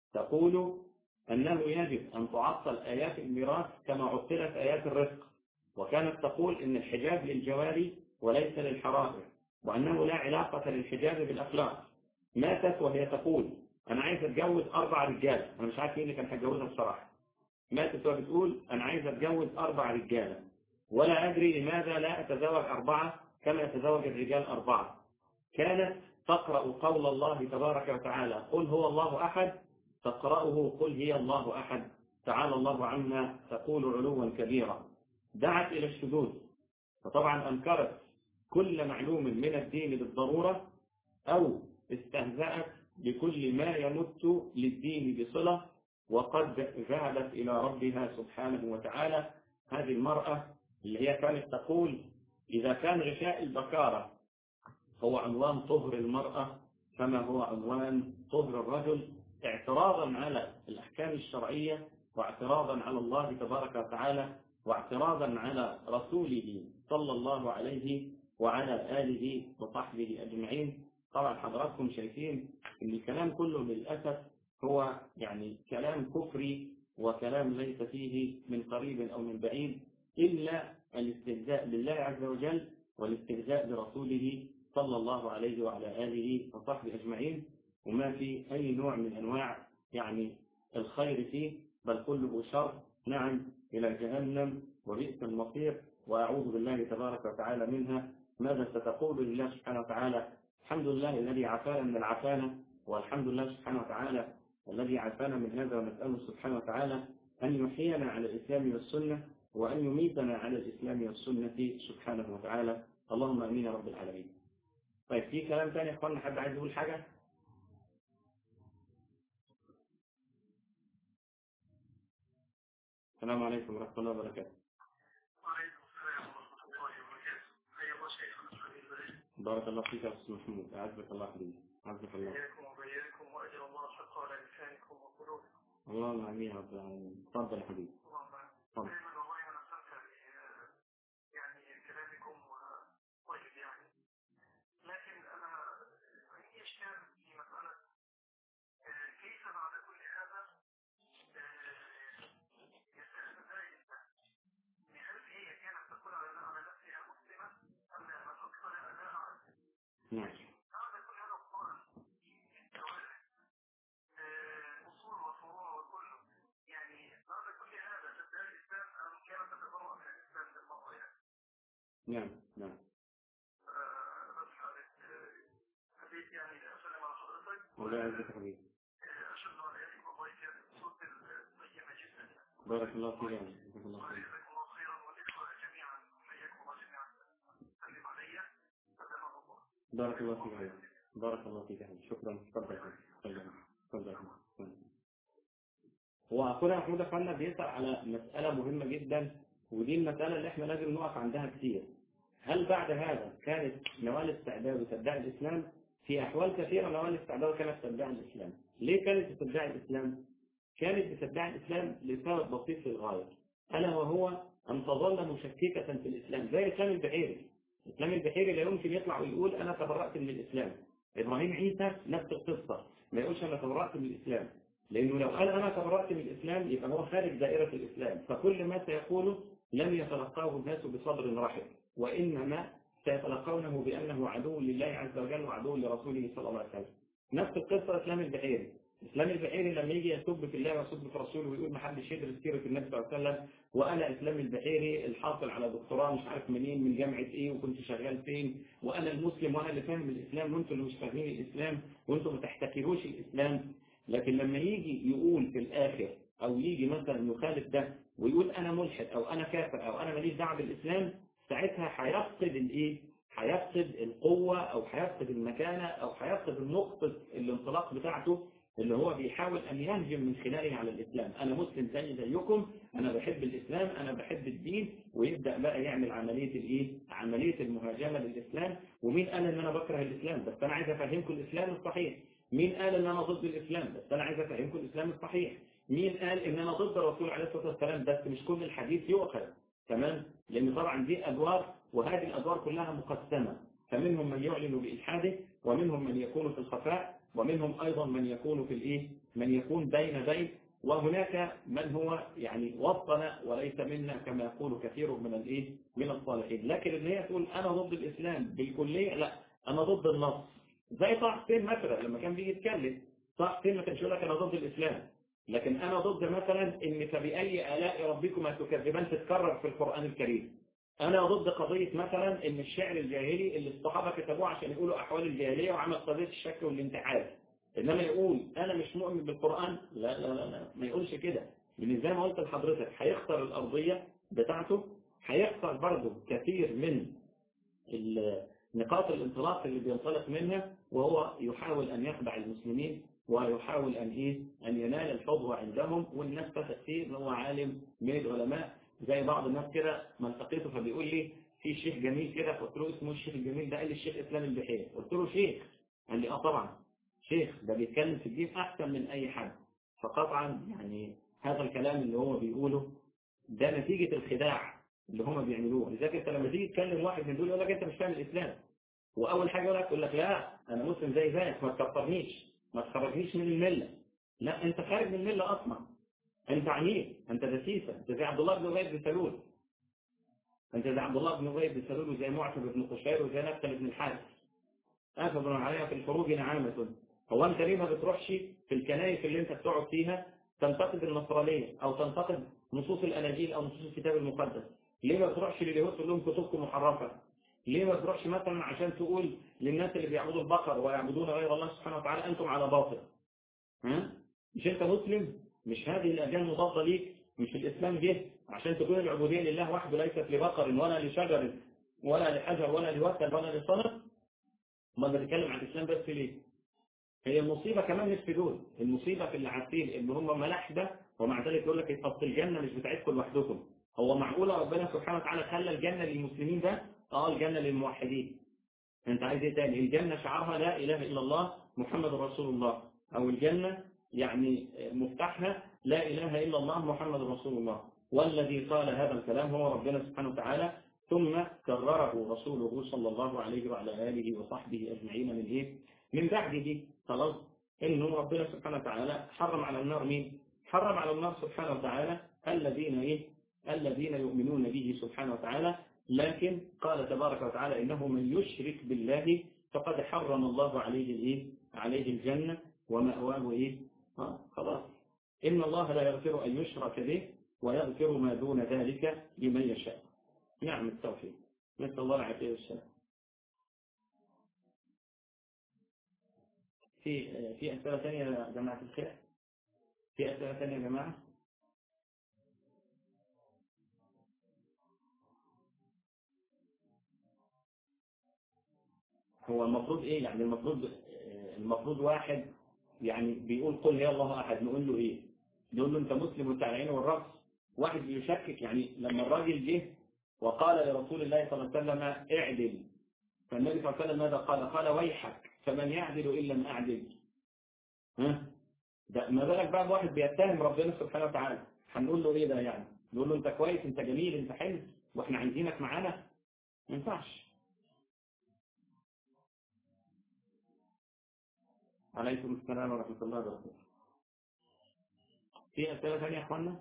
تقول أنه يجب أن تعطل آيات الميراث كما عطلت آيات الرزق، وكانت تقول إن الحجاب للجواري وليس للحرائر، وأنه لا علاقة للحجاب بالأخلاق. ماتت وهي تقول أنا عايز أتجوز 4 رجال، أنا مش عارف مين اللي كان هيتجوزها بصراحة. ماتت وبتقول أنا عايز أتجوز 4 رجال، ولا أدري لماذا لا أتزوج 4 كما يتزوج الرجال 4. كانت تقرأ قول الله تبارك وتعالى قل هو الله أحد، تقرأه قل هي الله أحد، تعالى الله عما تقول علوا كبيرا. دعت إلى الشذوذ، وطبعا أنكرت كل معلوم من الدين بالضرورة، أو استهزأت بكل ما يمت للدين بصلة، وقد ذهبت إلى ربها سبحانه وتعالى. هذه المرأة اللي هي كانت تقول إذا كان غشاء البكارة هو عنوان طهر المرأة كما هو عنوان طهر الرجل، اعتراضا على الأحكام الشرعية، واعتراضا على الله تبارك وتعالى، واعتراضا على رسوله صلى الله عليه وعلى آله وصحبه أجمعين. طبعا حضراتكم شايفين ان الكلام كله للأسف هو يعني كلام كفري، وكلام ليس فيه من قريب أو من بعيد إلا الاستهزاء بالله عز وجل والاستهزاء برسوله صلى الله عليه وعلى آله وصحبه أجمعين، وما في أي نوع من أنواع يعني الخير فيه، بل كله شر. نعم، إلى جهنم وبئس المصير، وأعوذ بالله تبارك وتعالى منها. ماذا ستقول لله سبحانه وتعالى؟ الحمد لله الذي عافانا من العافانة، والحمد لله سبحانه وتعالى الذي عافانا من هذا، ونسأله سبحانه وتعالى أن يحيينا على الإسلام والسنة، وأن يميتنا على الإسلام والسنة سبحانه وتعالى. اللهم أمين يا رب العالمين. طيب، في كلام ثاني يا اخوانا؟ حد عايز يقول حاجة؟ السلام عليكم ورحمة الله وبركاته. وعليكم السلام ورحمة الله وبركاته. حيا الله شيخنا. بارك الله فيك يا أستاذ محمود، أعزك الله حبيبي، أعزك الله. إياكم وبياكم، وأجر الله حق على لسانكم وقلوبكم. اللهم آمين يا رب العالمين. تفضل يا حبيبي. اللهم آمين. والله أنا استمتع يعني كلامكم وطيب يعني، لكن أنا عندي إشكال في مسألة كيف بعد كل هذا يستخدم ذلك. هل هي كانت تقول على نفسها مسلمة أم لا تقتنع أداءها؟ نعم. بعد كل هذا القرآن أصول وفروع وكله، يعني بعد كل هذا تدعي الإسلام أم كانت تتبرأ من الإسلام بالمطايا؟ نعم نعم. بس حبيت يعني أسلم على حضرتك. ولا يعزك حبيبي. أشهد أن لا بارك الله فيك يا جزاك الله خير. بارك الله فيك يا بارك الله فيك يا شكرا. تفضل تفضل. هو اخونا محمود اخوانا بيسأل على مسألة مهمة جدا، ودي المسألة اللي احنا لازم نقف عندها كتير. هل بعد هذا كانت نوال السعداوي تدعي الاسلام؟ في احوال كثيرة نوال السعداوي كانت تدعي الاسلام. ليه كانت تدعي الاسلام؟ كانت بتدعي الاسلام لسبب بسيط للغاية، الا وهو ان تظل مشككة في الاسلام، زي الاسلام البحيري. الاسلام البحيري لا يمكن يطلع ويقول انا تبرأت من الاسلام. ابراهيم عيسى نفس القصة، ما يقولش انا تبرأت من الاسلام، لأنه لو قال أنا تبرأت من الإسلام يبقى هو خارج دائرة الإسلام، فكل ما سيقوله لم يتلقاه الناس بصدر رحب، وإنما سيتلقونه بأنه عدو لله عز وجل وعدو لرسوله صلى الله عليه وسلم. نفس القصة إسلام البحيري. إسلام البحيري لما يجي يسب في الله ويسب في رسوله ويقول ما حدش يدرس سيرة النبي صلى الله عليه وسلم، وأنا إسلام البحيري الحاصل على دكتوراه مش عارف منين من جامعة إيه وكنت شغال فين، وأنا المسلم وأنا اللي فاهم الإسلام وأنتم اللي مش فاهمين الإسلام وأنتم ما تحتكروش الإسلام. لكن لما يجي يقول في الآخر أو يجي مثلا يخالف ده ويقول أنا ملحد أو أنا كافر أو أنا ماليش دعوة بالإسلام، ساعتها هيفقد الإيه؟ هيفقد القوة أو هيفقد المكانة أو هيفقد النقطة الانطلاق بتاعته اللي هو بيحاول أن يهجم من خلالها على الإسلام. أنا مسلم زيكم، أنا بحب الإسلام، أنا بحب الدين، ويبدأ بقى يعمل عملية الإيه؟ عملية المهاجمة للإسلام. ومين قال إن أنا بكره الإسلام؟ بس أنا عايز أفهمكم الإسلام الصحيح. مين قال ان انا ضد الاسلام؟ بس انا عايز افهمكم الاسلام الصحيح. مين قال ان انا ضد الرسول عليه الصلاه والسلام؟ بس مش كل الحديث يؤخذ. تمام؟ لان طبعا دي ادوار، وهذه الادوار كلها مقسمه، فمنهم من يعلن بالحاده، ومنهم من يكون في الخفاء، ومنهم ايضا من يكون في الايه؟ من يكون بين، وهناك من هو يعني وسطنا وليس منا كما يقول كثير من الايه؟ من الصالحين. لكن ان هي تقول انا ضد الاسلام بالكليه، لا، انا ضد النص. زي طه حسين مثلا لما كان بيجي يتكلم، طه حسين ما كانش يقول لك انا ضد الاسلام، لكن انا ضد مثلا ان فبأي آلاء ربكما تكذبان تتكرر في القرآن الكريم. انا ضد قضية مثلا ان الشعر الجاهلي اللي الصحابة كتبوه عشان يقولوا احوال الجاهلية وعمل قضية الشك والانتحال، انما يقول انا مش مؤمن بالقرآن، لا لا لا, لا. ما يقولش كده، لان زي ما قلت لحضرتك هيخسر الارضية بتاعته، هيخسر برضه كثير من نقاط الانطلاق اللي بينطلق منها، وهو يحاول أن يخدع المسلمين ويحاول أن ينال الحظوة عندهم، والناس تثق فيه إن هو عالم من العلماء. زي بعض الناس كده ما التقيته فبيقول لي في شيخ جميل كده، قلت له اسمه الشيخ الجميل ده؟ قال لي الشيخ إسلام البحيري. قلت له شيخ؟ قال لي طبعا شيخ، ده بيتكلم في الدين أحسن من أي حد. فقطعا يعني هذا الكلام اللي هو بيقوله ده نتيجة الخداع اللي هم بيعملوه. لذلك انت لما تيجي تكلم واحد من دول يقول لك انت مش فاهم الاسلام، واول حاجه يقول لك لا انا مسلم زيك، ما تكفرنيش، ما تخرجنيش من المله. لا، انت خارج من المله اصلا، انت عنيد، انت دسيسه، انت زي عبد الله بن ابي بن سلول، انت زي عبد الله بن ابي بن سلول وزي معتب بن قشير وزي نبتل بن الحارث. اخذ عليها في الخروج نعامه. هو انت ليه ما بتروحش في الكنائس اللي انت بتقعد فيها تنتقد النصرانيه او تنتقد نصوص الاناجيل او نصوص الكتاب المقدس؟ ليه ما بتروحش لليهود تقول لهم كتبكم محرفه؟ ليه ما تروحش مثلا عشان تقول للناس اللي بيعبدوا البقر ويعبدون غير الله سبحانه وتعالى انتم على باطل؟ ها؟ مش انت مسلم؟ مش هذه الاديان مضاده ليك؟ مش الاسلام جه عشان تكون العبوديه لله وحده، ليست لبقر ولا لشجر ولا لحجر ولا لوثن ولا لصنم؟ ما بنتكلم عن الاسلام بس ليه؟ هي المصيبه كمان مش في دول، المصيبه في اللي عارفين ان هم ملاحده ومع ذلك يقول لك اصل الجنه مش بتاعتكم لوحدكم. هو معقوله ربنا سبحانه وتعالى خلى الجنه للمسلمين ده؟ الجنه للموحدين. انت عايز ايه تاني؟ الجنه شعارها لا اله الا الله محمد رسول الله، او الجنه يعني مفتاحها لا اله الا الله محمد رسول الله. والذي قال هذا الكلام هو ربنا سبحانه وتعالى، ثم كرره رسوله صلى الله عليه وعلى اله وصحبه اجمعين من من بعده. خلاص، انه ربنا سبحانه وتعالى حرم على النار مين؟ حرم على النار سبحانه وتعالى الذين يؤمنون به سبحانه وتعالى. لكن قال تبارك وتعالى انه من يشرك بالله فقد حرم الله عليه الجنة ومأواه خلاص. ان الله لا يغفر ان يشرك به ويغفر ما دون ذلك لمن يشاء. نعم التوفيق. نسأل الله العافية والسلام. في أسئلة ثانية يا جماعة الخير؟ في أسئلة ثانية يا جماعة؟ هو المفروض ايه يعني؟ المفروض واحد يعني بيقول قل هي الله احد، نقول له ايه؟ نقول له انت مسلم وانت على العين والراس؟ واحد بيشكك يعني. لما الراجل جه وقال لرسول الله صلى الله عليه وسلم اعدل، فالنبي صلى الله عليه وسلم ماذا قال؟ قال ويحك فمن يعدل ان لم اعدل. ها؟ ده ما بالك بقى بواحد بيتهم ربنا سبحانه وتعالى، هنقول له ايه ده يعني؟ نقول له انت كويس، انت جميل، انت حلو، واحنا عايزينك معانا؟ ما ينفعش. عليكم السلام ورحمة الله وبركاته. في أسئلة ثانية يا أخوانا؟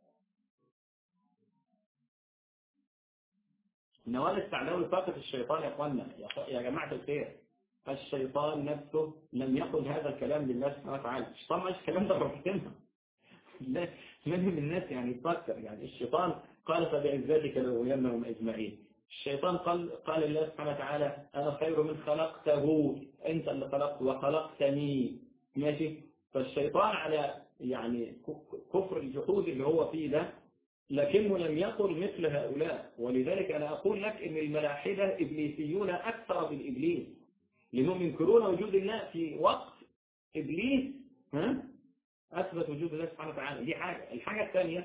نوال السعداوي فاقد الشيطان يا أخوانا، يا جماعة الخير. الشيطان نفسه لم يقل هذا الكلام لله سبحانه وتعالى، الشيطان مش الكلام ده ربنا. لازم الناس يعني تفكر، يعني الشيطان قال فبعزتك لأغوينهم أجمعين. الشيطان قال لله سبحانه وتعالى أنا خير من خلقته، أنت اللي خلقت وخلقتني. ماشي؟ فالشيطان على يعني كفر الجحود اللي هو فيه ده، لكنه لم يقل مثل هؤلاء. ولذلك أنا أقول لك إن الملاحدة إبليسيون أكثر من إبليس، لأنهم ينكرون وجود الله في وقت إبليس أثبت وجود الله سبحانه وتعالى. دي حاجة. الحاجة الثانية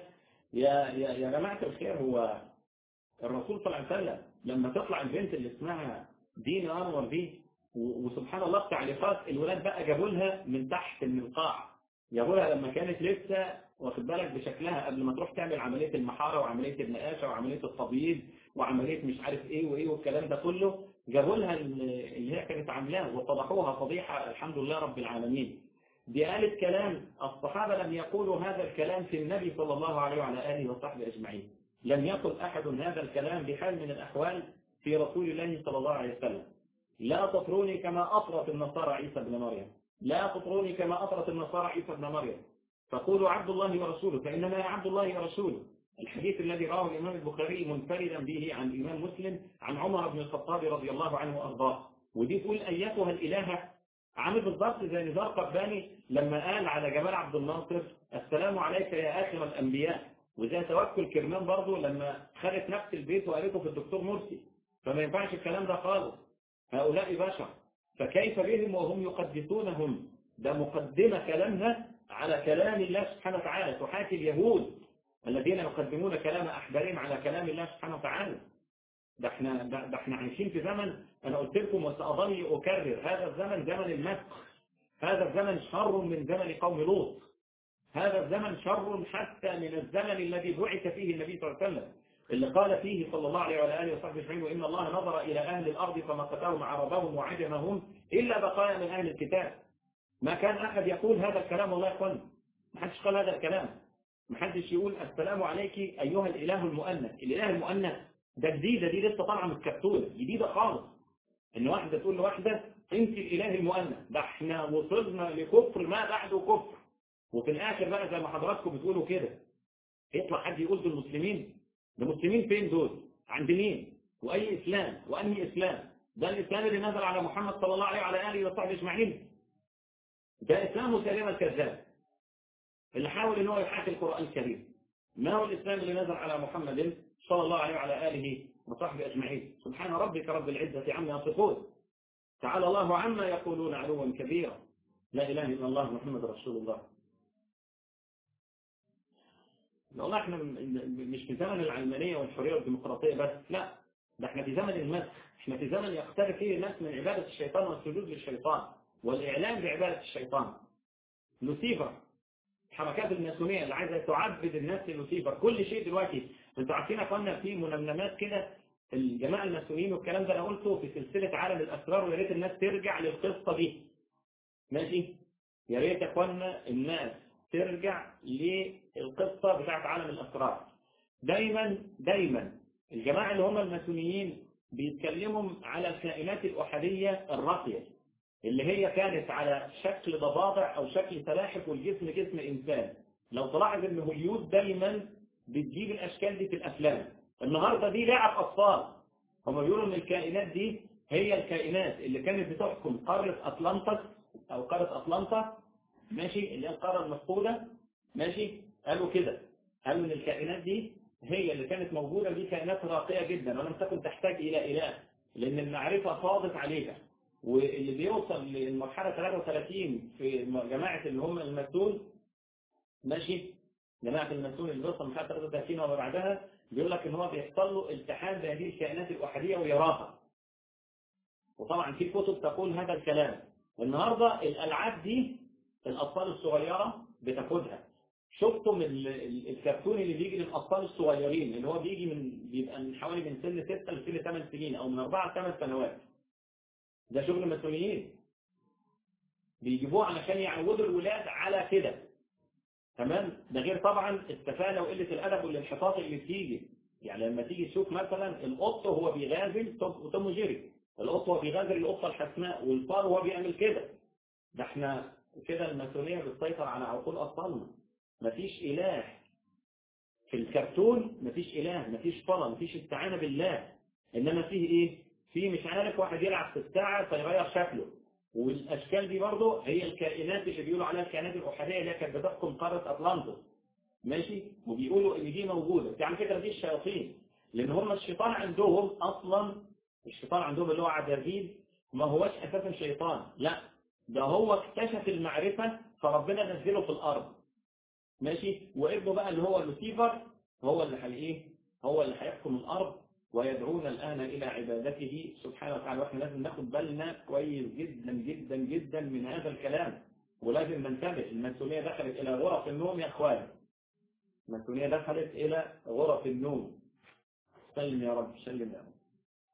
يا جماعة الخير، هو الرسول صلى الله عليه وسلم لما تطلع البنت اللي اسمها دين أنور دي، وسبحان الله تعليقات الولاد بقى جابوا لها من تحت من القاع، جابوا لها لما كانت لسه واخد بالك بشكلها قبل ما تروح تعمل عملية المحارة وعملية النقاشة وعملية التبييض وعملية مش عارف ايه وايه والكلام ده كله، جابوا لها اللي هي كانت عاملاه وفضحوها فضيحة الحمد لله رب العالمين. دي قالت كلام الصحابة لم يقولوا هذا الكلام في النبي صلى الله عليه وعلى آله وصحبه أجمعين. لم يقل أحد هذا الكلام بحال من الأحوال في رسول الله صلى الله عليه وسلم. لا تطروني كما أطرت النصارى عيسى بن مريم، لا تطروني كما أطرت النصارى عيسى بن مريم، فقولوا عبد الله ورسوله فإنما عبد الله ورسوله. الحديث الذي رواه الإمام البخاري منفردا به عن الإمام مسلم عن عمر بن الخطاب رضي الله عنه وأرضاه. ودي تقول أيتها الإلهة، عامل بالضبط زي نزار قباني لما قال على جمال عبد الناصر السلام عليك يا آخر الأنبياء، وزي توكل كرمان برضه لما خدت نفس البيت وقالته في الدكتور مرسي. فما ينفعش الكلام ده خالص، هؤلاء بشر، فكيف بهم وهم يقدسونهم؟ ده مقدمة كلامها على كلام الله سبحانه وتعالى، تحاكي اليهود الذين يقدمون كلام أحبارهم على كلام الله سبحانه وتعالى. ده احنا عايشين في زمن، انا قلت لكم وسأظل أكرر، هذا الزمن زمن المسخ، هذا الزمن شر من زمن قوم لوط، هذا الزمن شر حتى من الزمن الذي بعث فيه النبي صلى الله عليه وسلم، اللي قال فيه صلى الله عليه وعلى آله وصحبه أجمعين وإن الله نظر إلى أهل الأرض فمقتهم عربهم وعجمهم إلا بقايا من أهل الكتاب. ما كان أحد يقول هذا الكلام والله يا اخوان، ما حدش قال هذا الكلام. ما حدش يقول السلام عليك أيها الإله المؤنث. الإله المؤنث ده جديدة، دي لسه طالعة من الكبسولة جديدة خالص، إن واحدة تقول لواحدة أنت الإله المؤنث. ده احنا وصلنا لكفر ما بعده كفر. وفي الآخر بقى زي ما حضراتكم بتقولوا كده، يطلع حد يقول دول مسلمين. ده مسلمين فين دول؟ عند مين؟ وأي إسلام؟ وأنهي إسلام؟ ده الإسلام اللي نزل على محمد صلى الله عليه وعلى آله وصحبه أجمعين. ده إسلام مسلم الكذاب اللي حاول إن هو يحاكي القرآن الكريم. ما هو الإسلام اللي نزل على محمد صلى الله عليه وعلى آله وصحبه أجمعين؟ سبحان ربك رب العزة عما يصفون، تعالى الله عما يقولون علوا كبيرا، لا إله إلا الله محمد رسول الله. والله احنا مش في زمن العلمانية والحرية والديمقراطية بس، لا، ده احنا في زمن المسخ، احنا في زمن يقترب فيه الناس من عبادة الشيطان والسجود للشيطان والإعلام بعبادة الشيطان. لوسيفر، حركات الماسونية اللي عايزة تعبد الناس للوسيفر، كل شيء دلوقتي. انتوا عارفين اخوانا في منمنمات كده الجماعة الماسونيين والكلام ده، انا قلته في سلسلة عالم الأسرار، ويا ريت الناس ترجع للقصة دي. ماشي؟ يا ريت يا اخوانا الناس ترجع للقصة بتاعت عالم الأسرار. دايما الجماعة اللي هم الماسونيين بيتكلموا على الكائنات الأحادية الراقية اللي هي كانت على شكل ضفادع أو شكل سلاحف والجسم جسم إنسان. لو تلاحظ إن هوليود دايما بتجيب الأشكال دي في الأفلام. النهاردة دي لعب أطفال. هم بيقولوا إن الكائنات دي هي الكائنات اللي كانت بتحكم قارة أطلانتس أو قارة أطلانتا، ماشي، اللي هي القارة المفقودة. ماشي، قالوا كده، قالوا إن الكائنات دي هي اللي كانت موجودة، دي كائنات راقية جدا ولم تكن تحتاج إلى إله، لأن المعرفة فاضت عليها. واللي بيوصل للمرحلة 33 في جماعة اللي هم المسؤول، ماشي، جماعة المسؤول اللي بيوصل لمرحلة 33 وما بعدها، بيقول لك ان هو بيحصل له التحام بهذه الكائنات الأحادية ويراها. وطبعا في كتب تقول هذا الكلام. النهاردة الألعاب دي الأطفال الصغيرة بتاخدها. شفتم الكرتون اللي بيجي للأطفال الصغيرين اللي هو بيبقى من حوالي من سن 6 لسن 8 سنين أو من 4 ل 8 سنوات. ده شغل مسؤولين بيجيبوه علشان يعودوا الولاد على كده. تمام. ده غير طبعا السفالة وقلة الأدب والانحطاط اللي بتيجي. يعني لما تيجي تشوف مثلا القط وهو بيغازل توم وجيري، القط وهو بيغازل القطة الحسناء، والفار وهو بيعمل كده. ده احنا كده الماسونية بتسيطر على عقول أطفالنا. مفيش إله في الكرتون، مفيش إله، مفيش صلاة، مفيش استعانة بالله. إنما فيه إيه؟ فيه مش عارف واحد يلعب في الساعة فيغير شكله. والأشكال دي برضه هي الكائنات اللي بيقولوا عليها الكائنات الأحادية اللي كانت بتحكم قارة أطلانتس. ماشي؟ وبيقولوا إن دي موجودة. على فكرة دي الشياطين. لأن هم الشيطان عندهم أصلا، الشيطان عندهم اللي هو عزازيل ما هوش أساسا شيطان، لا، ده هو اكتشف المعرفة فربنا نزله في الأرض. ماشي. وابنه بقى اللي هو لوسيفر هو اللي هو اللي هيحكم الأرض، ويدعون الآن إلى عبادته سبحانه وتعالى. واحنا لازم ناخد بالنا كويس جدا جدا جدا من هذا الكلام، ولازم ننتبه. الماسونية دخلت إلى غرف النوم يا أخوان، الماسونية دخلت إلى غرف النوم. سلم يا رب، سلم يا رب.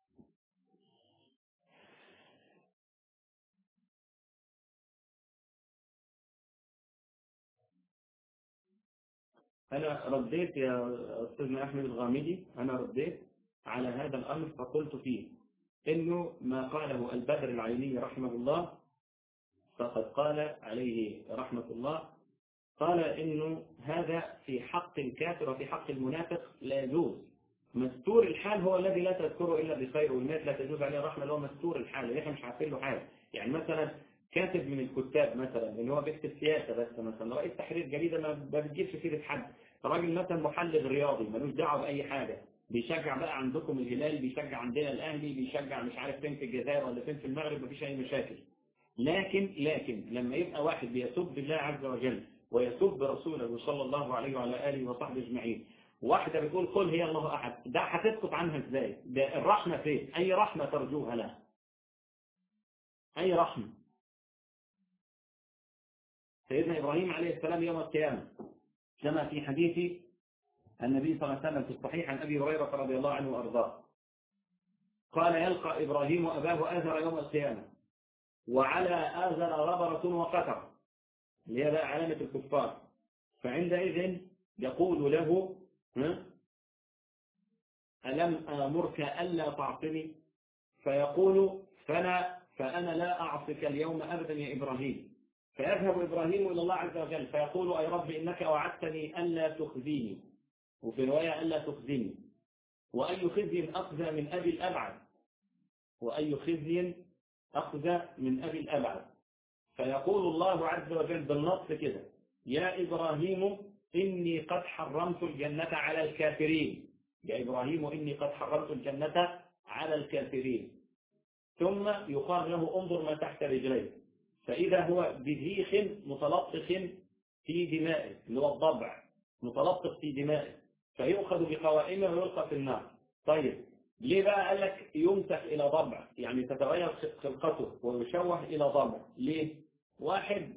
أنا رديت يا أستاذنا أحمد الغامدي، أنا رديت على هذا الأمر فقلت فيه إنه ما قاله البدر العيني رحمه الله فقد قال عليه رحمة الله، قال إنه هذا في حق الكافر وفي حق المنافق لا يجوز. مستور الحال هو الذي لا تذكره إلا بخير، والمات لا تجوز عليه الرحمة اللي هو مستور الحال اللي احنا مش عارفين له حاجة. يعني مثلا كاتب من الكتاب مثلا اللي هو بيكتب سياسة بس، مثلا رئيس تحرير جريدة ما بتجيبش سيرة حد، راجل مثلا محلل رياضي ملوش دعوة بأي حاجة، بيشجع بقى عندكم الهلال، بيشجع عندنا الأهلي، بيشجع مش عارف فين في الجزائر ولا فين في المغرب، مفيش أي مشاكل. لكن لما يبقى واحد بيسب الله عز وجل ويسب رسوله صلى الله عليه وعلى آله وصحبه اجمعين، واحدة بتقول قل هي الله أحد، ده هتسكت عنها ازاي؟ ده الرحمة فين؟ أي رحمة ترجوها لها؟ أي رحمة؟ سيدنا إبراهيم عليه السلام يوم القيامة كما في حديث النبي صلى الله عليه وسلم في الصحيح عن أبي هريرة رضي الله عنه وأرضاه، قال يلقى إبراهيم أباه آزر يوم القيامة وعلى آزر غبرة وقتر، اللي هي بقى علامة الكفار، فعندئذ يقول له ألم آمرك ألا تعصني؟ فيقول فأنا لا أعصك اليوم أبدا يا إبراهيم. فيذهب إبراهيم إلى الله عز وجل فيقول أي رب إنك وعدتني ألا تخزيني، وفي رواية ألا تخزني، وأي خزي أخذ من أبي الأبعد، وأي خزي أخذ من أبي الأبعد. فيقول الله عز وجل بالنص كده يا إبراهيم إني قد حرمت الجنة على الكافرين، يا إبراهيم إني قد حرمت الجنة على الكافرين. ثم يقال له انظر ما تحت رجليه، فإذا هو بذيخ متلطخ في دمائه، اللي هو الضبع متلطخ في دمائه، فيؤخذ بقوائمه ويلقى في النار. طيب ليه بقى قال لك يمسح إلى ضبع؟ يعني تتغير خلقته ويشوه إلى ضبع. ليه؟ واحد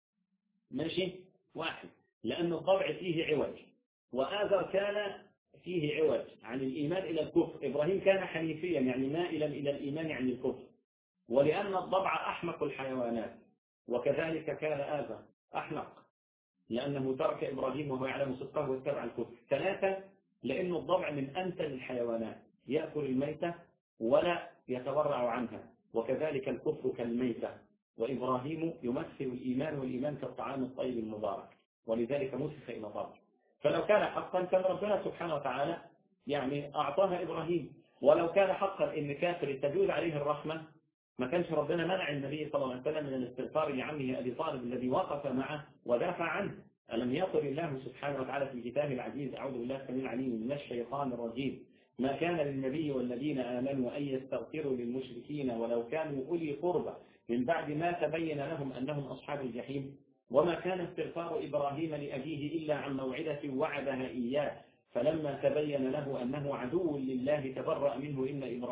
لأن الضبع فيه عوج، وآذر كان فيه عوج عن الإيمان إلى الكفر، إبراهيم كان حنيفيا يعني مائلا إلى الإيمان عن الكفر، ولأن الضبع أحمق الحيوانات، وكذلك كان آذر أحمق لأنه ترك إبراهيم وهو يعلم صدقه واتبع الكفر. 3 لأن الضبع من أنتن الحيوانات، يأكل الميتة ولا يتورع عنها، وكذلك الكفر كالميتة، وإبراهيم يمثل الإيمان، والإيمان كالطعام الطيب المبارك، ولذلك مسخ إلى ضبع. فلو كان حقا كان ربنا سبحانه وتعالى يعني أعطاها إبراهيم، ولو كان حقا إن كافر تجوز عليه الرحمة ما كانش ربنا منع النبي صلى الله عليه وسلم من الاستغفار لعمه أبي طالب الذي وقف معه ودافع عنه. ألم يقل الله سبحانه وتعالى في كتابه العزيز أعوذ بالله السميع العليم من الشيطان الرجيم ما كان للنبي والذين آمنوا أن يستغفروا للمشركين ولو كانوا أولي قربى من بعد ما تبين لهم أنهم أصحاب الجحيم. وما كان استغفار إبراهيم لأبيه إلا عن موعدة وعدها إياه فلما تبين له أنه عدو لله تبرأ منه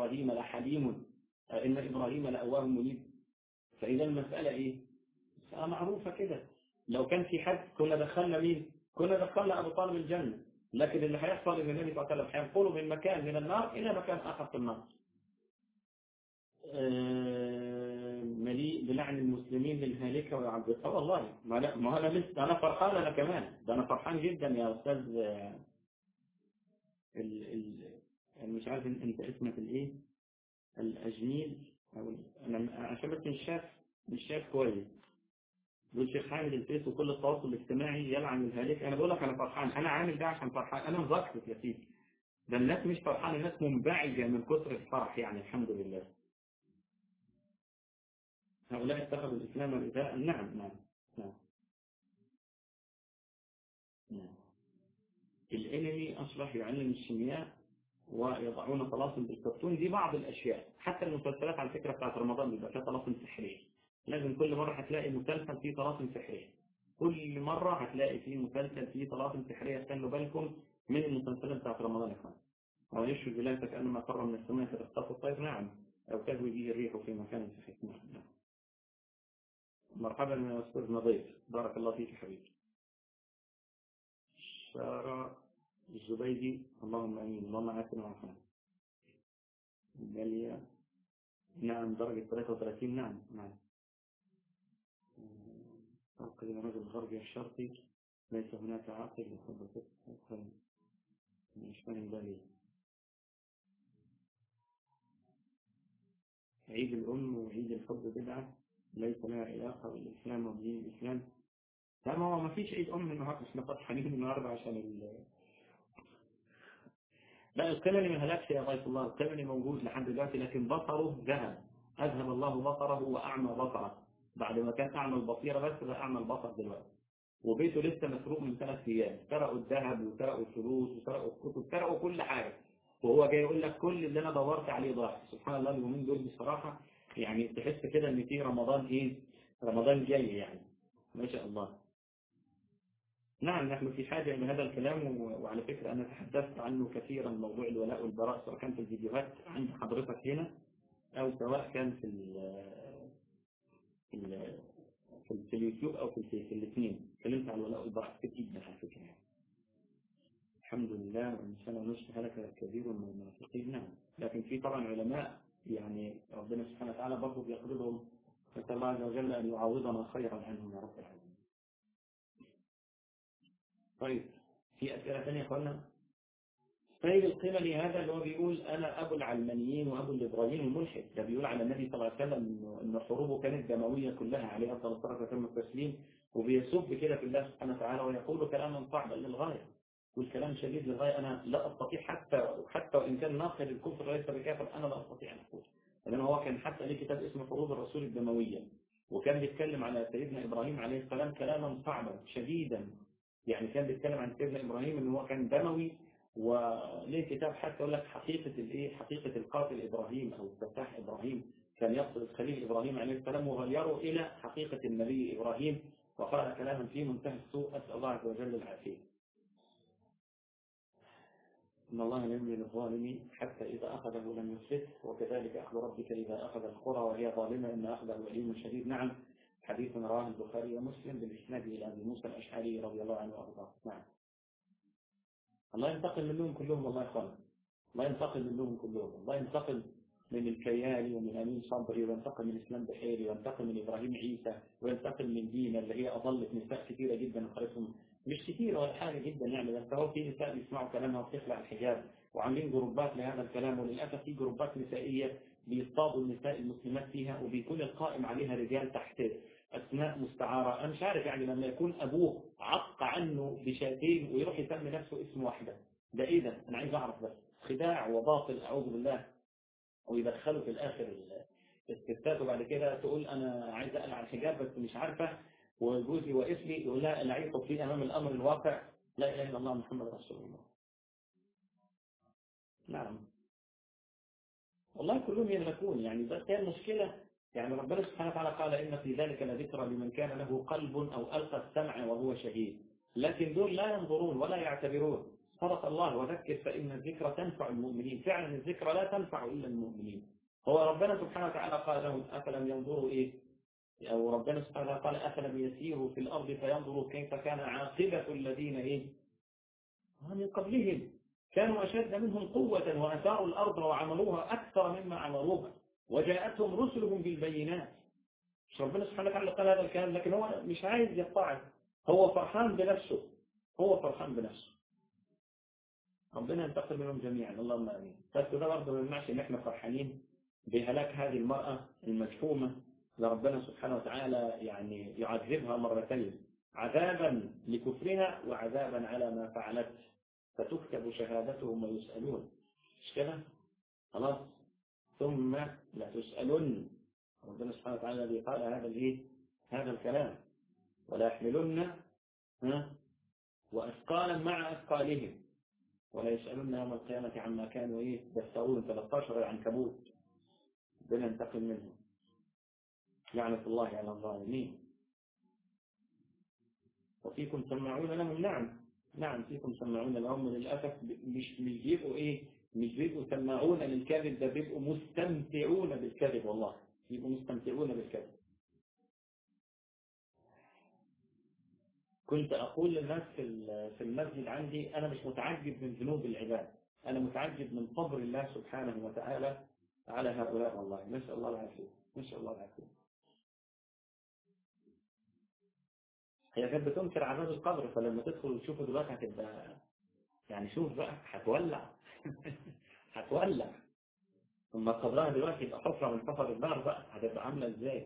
إن إبراهيم لأواه منيب. فإذا المسألة إيه؟ معروفة كده. لو كان في حد كنا دخلنا مين؟ كنا دخلنا أبو طالب الجنة. لكن اللي هيحصل إن النبي صلى الله عليه وسلم هينقله من مكان من النار إلى مكان آخر في النار. مليء بلعن المسلمين للهالكة ويعذبها. والله ما أنا لسه أنا فرحان. أنا كمان ده أنا فرحان جدا يا أستاذ. يعني مش عارف أنت اسمك الإيه؟ الأجميل أو أنا عشان بس مش شايف كويس. دول شيخ حامد الفيس وكل التواصل الاجتماعي يلعن الهالك. أنا بقول لك أنا فرحان. أنا عامل ده عشان فرحان. أنا مذكر يا سيدي. ده الناس مش فرحانة، الناس منبعجة من كثر الفرح يعني. الحمد لله. هؤلاء اتخذوا الإسلام رداء. نعم نعم نعم نعم. الإنمي أصبح يعلم الشيمياء ويضعون طلاسم بالكرتون. دي بعض الأشياء. حتى المسلسلات على فكرة بتاعت رمضان بيبقى فيها طلاسم سحرية. لازم كل مرة هتلاقي مسلسل فيه طلاسم سحرية. كل مرة هتلاقي فيه مسلسل فيه طلاسم سحرية. خلوا بالكم من المسلسلات بتاعت رمضان يا اخوان. أو يشفي بلادك كأنما قر من السماء فتخطف الطير. نعم. أو تهوي به الريح في مكان سحيق. نعم. مرحبا يا أستاذ نظيف. بارك الله فيك حبيبي. سارة الزبيدي. اللهم امين. اللهم عافنا وعافنا. جالية. نعم درجة 33. نعم نعم. فرق بين الرجل الغربي والشرقي ليس هناك عاقل يحب الفقه. مش فاهم ده ليه. عيد الأم وعيد الحب بدعة ليس لها علاقة بالإسلام ودين الإسلام. لا ما هو ما فيش عيد أم النهارده. احنا فرحانين النهارده عشان لا القمني ما هلكش يا ضيف الله. القمني موجود لحد دلوقتي لكن بصره ذهب. أذهب الله بصره وأعمى بصره. بعد ما كان أعمى البصيرة بس بقى أعمى البصر دلوقتي. وبيته لسه مسروق من 3 أيام. سرقوا الذهب وسرقوا الفلوس وسرقوا الكتب. سرقوا كل حاجة. وهو جاي يقول لك كل اللي أنا دورت عليه ضاع. سبحان الله. اليومين دول بصراحة يعني تحس كده إن في رمضان إيه؟ رمضان جاي يعني. ما شاء الله. نعم نحن في حاجة إلى هذا الكلام. وعلى فكرة أنا تحدثت عنه كثيرا. موضوع الولاء والبراء سواء كان في الفيديوهات عند حضرتك هنا أو سواء كان في, ال في اليوتيوب أو في الفيس. الاثنين اتكلمت عن الولاء والبراء كتير جدا على فكرة. الحمد لله. وإن شاء الله نشفي هلك كثير من المنافقين. نعم. لكن في طبعا علماء يعني ربنا سبحانه وتعالى برضه بيقبضهم. نسأل الله عز وجل أن يعوضنا خيرا عنهم يا رب العالمين. طيب في أسئلة ثانية يا أخوانا؟ طيب القمني هذا اللي هو بيقول أنا أبو العلمانيين وأبو الإبراهيم الملحد. ده بيقول على النبي صلى الله عليه وسلم إن حروبه كانت دموية كلها عليه أفضل الصلاة وتم التسليم. وبيسب كده في الله سبحانه وتعالى ويقول كلاما صعبا للغاية والكلام شديد للغاية. أنا لا أستطيع حتى وإن كان ناقل الكفر ليس بكافر أنا لا أستطيع أن أقول. لأن هو كان حتى ليه كتاب اسمه حروب الرسول الدموية. وكان بيتكلم على سيدنا إبراهيم عليه السلام كلاما صعبا شديدا. يعني كان بيتكلم عن سيدنا إبراهيم إن هو كان دموي. وليه كتاب حتى يقول لك حقيقة القاتل إبراهيم أو الفتاح إبراهيم. كان يقصد الخليل إبراهيم عليه السلام وغيره إلى حقيقة النبي إبراهيم. وقال كلاما في منتهى السوء. أسأل الله عز وجل العافية. إن الله لا يملي للظالم حتى إذا أخذه لم يفلته وكذلك أخذ ربك إذا أخذ القرى وهي ظالمة إن أخذه أليم شديد. نعم. حديث رواه البخاري ومسلم بالإسناد إلى أبي موسى الأشعري رضي الله عنه وأرضاه. نعم. الله ينتقم منهم كلهم والله يا اخوان. الله ينتقم منهم كلهم. الله ينتقم من الكيالي ومن امين صبري وينتقم من اسلام بحيري وينتقم من ابراهيم عيسى وينتقم من دينا اللي هي اضلت نساء كثيره جدا وخلتهم مش كثيره ولا حاجه جدا يعني. بس هو في نساء بيسمعوا كلامها وبتخلع الحجاب وعاملين جروبات لهذا الكلام. وللاسف في جروبات نسائيه بيصطادوا النساء المسلمات فيها وبيكون القائم عليها رجال تحت اسماء مستعاره. انا مش عارف يعني لما يكون ابوه عق عنه بشاتين ويروح يسمي نفسه اسم واحده. ده ايه ده؟ انا عايز اعرف بس. خداع وباطل اعوذ بالله. ويدخلوا في الاخر الستات وبعد كده تقول انا عايز اقلع الحجاب بس مش عارفه. وجوزي واقف لي يقول لها اللي عايز تطفيه امام الامر الواقع. لا اله الا الله محمد رسول الله. نعم. والله كلهم يهلكون يعني، بس هي المشكلة يعني ربنا سبحانه وتعالى قال إن في ذلك لذكرى لمن كان له قلب أو ألقى السمع وهو شهيد، لكن دول لا ينظرون ولا يعتبرون. صدق الله، وذكر فإن الذكرى تنفع المؤمنين. فعلا الذكرى لا تنفع إلا المؤمنين. هو ربنا سبحانه وتعالى قال لهم أفلم ينظروا إيه، أو ربنا سبحانه وتعالى قال أفلم يسيروا في الأرض فينظروا كيف كان عاقبة الذين إيه من قبلهم كانوا أشد منهم قوة وأثاروا الأرض وعملوها أكثر مما عملوها وجاءتهم رسلهم بالبينات. مش ربنا سبحانه وتعالى قال هذا الكلام، لكن هو مش عايز يطاعه، هو فرحان بنفسه، هو فرحان بنفسه. ربنا ينتقم منهم جميعا، اللهم امين. بس ده برضه ما يمنعش ان احنا فرحانين بهلاك هذه المرأة المجحومة، لربنا سبحانه وتعالى يعني يعذبها مرتين، عذابا لكفرها وعذابا على ما فعلت، فتكتب شهادتهم ويسألون. مش كده؟ خلاص. ثم لتسألن، ربنا سبحانه وتعالى الذي قال هذا الايه؟ هذا الكلام، ولا يحملن وأثقالا مع أثقالهم ولا يسألون يوم القيامة عما كانوا ايه يفترون. 13 العنكبوت. ربنا ينتقم منهم، لعنة الله على الظالمين. وفيكم سماعون لهم، نعم فيكم سماعون لهم، للأسف مش بيبقوا ايه، مش بيبقوا سماعون للكذب، ده بيبقوا مستمتعون بالكذب، والله بيبقوا مستمتعون بالكذب. كنت أقول للناس في المسجد عندي أنا مش متعجب من ذنوب العباد، أنا متعجب من صبر الله سبحانه وتعالى على هؤلاء، والله نسأل الله العافية، نسأل الله العافية. هي كانت بتنكر عذاب القبر، فلما تدخل وتشوفه دلوقتي هتبقى يعني شوف بقى هتولع هتولع. لما قبرها دلوقتي يبقى حفرة من حفر النار بقى هتبقى عاملة ازاي؟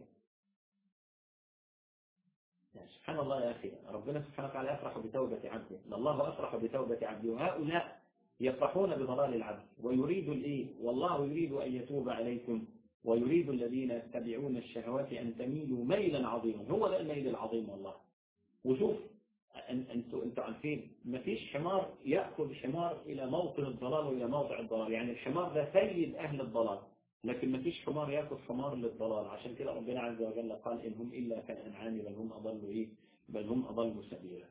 يعني سبحان الله يا أخي، ربنا سبحانه وتعالى يفرح بتوبة عبده، الله أفرح بتوبة عبده، وهؤلاء يفرحون بضلال العبد ويريد الإيه، والله يريد أن يتوب عليكم ويريد الذين يتبعون الشهوات أن تميلوا ميلا عظيما. هو ده الميل العظيم والله. وشوف انتوا عارفين مفيش حمار يأخذ حمار إلى موطن الضلال وإلى موضع الضلال، يعني الحمار ده سيد أهل الضلال، لكن مفيش حمار يأخذ حمار للضلال. عشان كده ربنا عز وجل قال إن هم إلا كالأنعام بل هم أضلوا إيه، بل هم أضلوا سبيلا.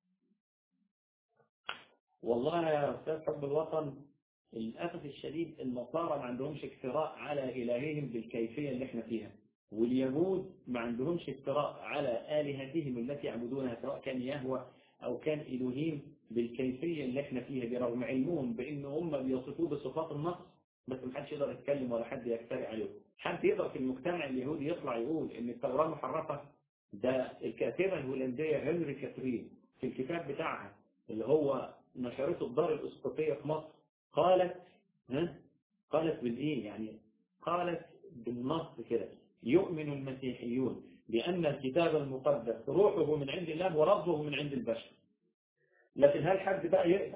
والله يا أستاذ حب الوطن، للأسف الشديد النصارى ما عندهمش اكتراء على إلههم بالكيفية اللي احنا فيها، واليهود ما عندهمش اكتراء على آلهتهم التي يعبدونها سواء كان يهوه أو كان إلهيم بالكيفية اللي احنا فيها، برغم علمهم بأن هم بيصفوه بصفات النقص، بس ما حدش يقدر يتكلم ولا حد يخترع عليه. حد يقدر في المجتمع اليهودي يطلع يقول ان التوراة محرفة؟ ده الكاتبة الهولندية هنري كاترين في الكتاب بتاعها اللي هو نشرته الدار الاسقطية في مصر قالت قالت بالايه يعني، قالت بالنص كده: يؤمن المسيحيون بأن الكتاب المقدس روحه من عند الله وربه من عند البشر. لكن هل حد بقى يقدر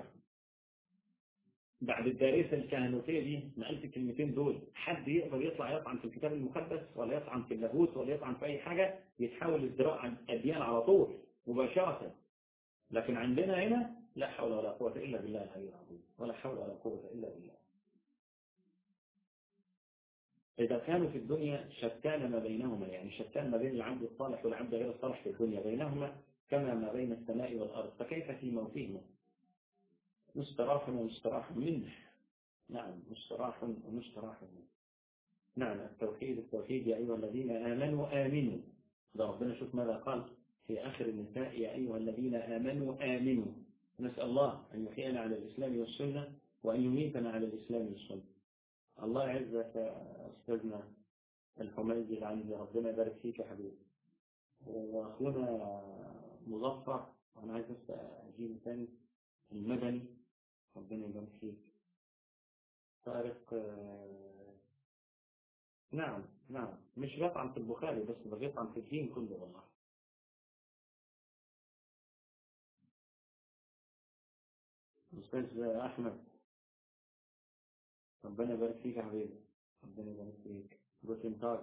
بعد الدارسة الكهنوتية دي نقلت الكلمتين دول، حد يقدر يطلع يطعن في الكتاب المقدس ولا يطعن في اللاهوت ولا يطعن في أي حاجة؟ يتحول ازدراء عن الأديان على طول مباشرة. لكن عندنا هنا لا حول ولا قوة إلا بالله العلي العظيم، ولا حول ولا قوة إلا بالله. إذا كانوا في الدنيا شتان ما بينهما، يعني شتان ما بين العبد الصالح والعبد غير الصالح في الدنيا، بينهما كما ما بين السماء والأرض، فكيف في موتهما؟ مستراح ومستراح منه. نعم مستراح ومستراح منه. نعم التوحيد يا أيها الذين آمنوا آمنوا. ده ربنا شوف ماذا قال في آخر النساء: يا أيها الذين آمنوا آمنوا. نسأل الله أن يحيينا على الإسلام والسنة وأن يميتنا على الإسلام والسنة. الله يعزك يا أستاذنا الحميدي العندي، ربنا يبارك فيك يا حبيبي. وأخونا مظفر، وأنا عايز بس أجيب ثاني المدني، ربنا يبارك فيك. طارق نعم نعم، مش بطعن في البخاري بس، بطعن في الدين كله والله. أستاذ أحمد، ربنا يبارك فيك يا حبيبي، ربنا يبارك فيك. جوتن تاج.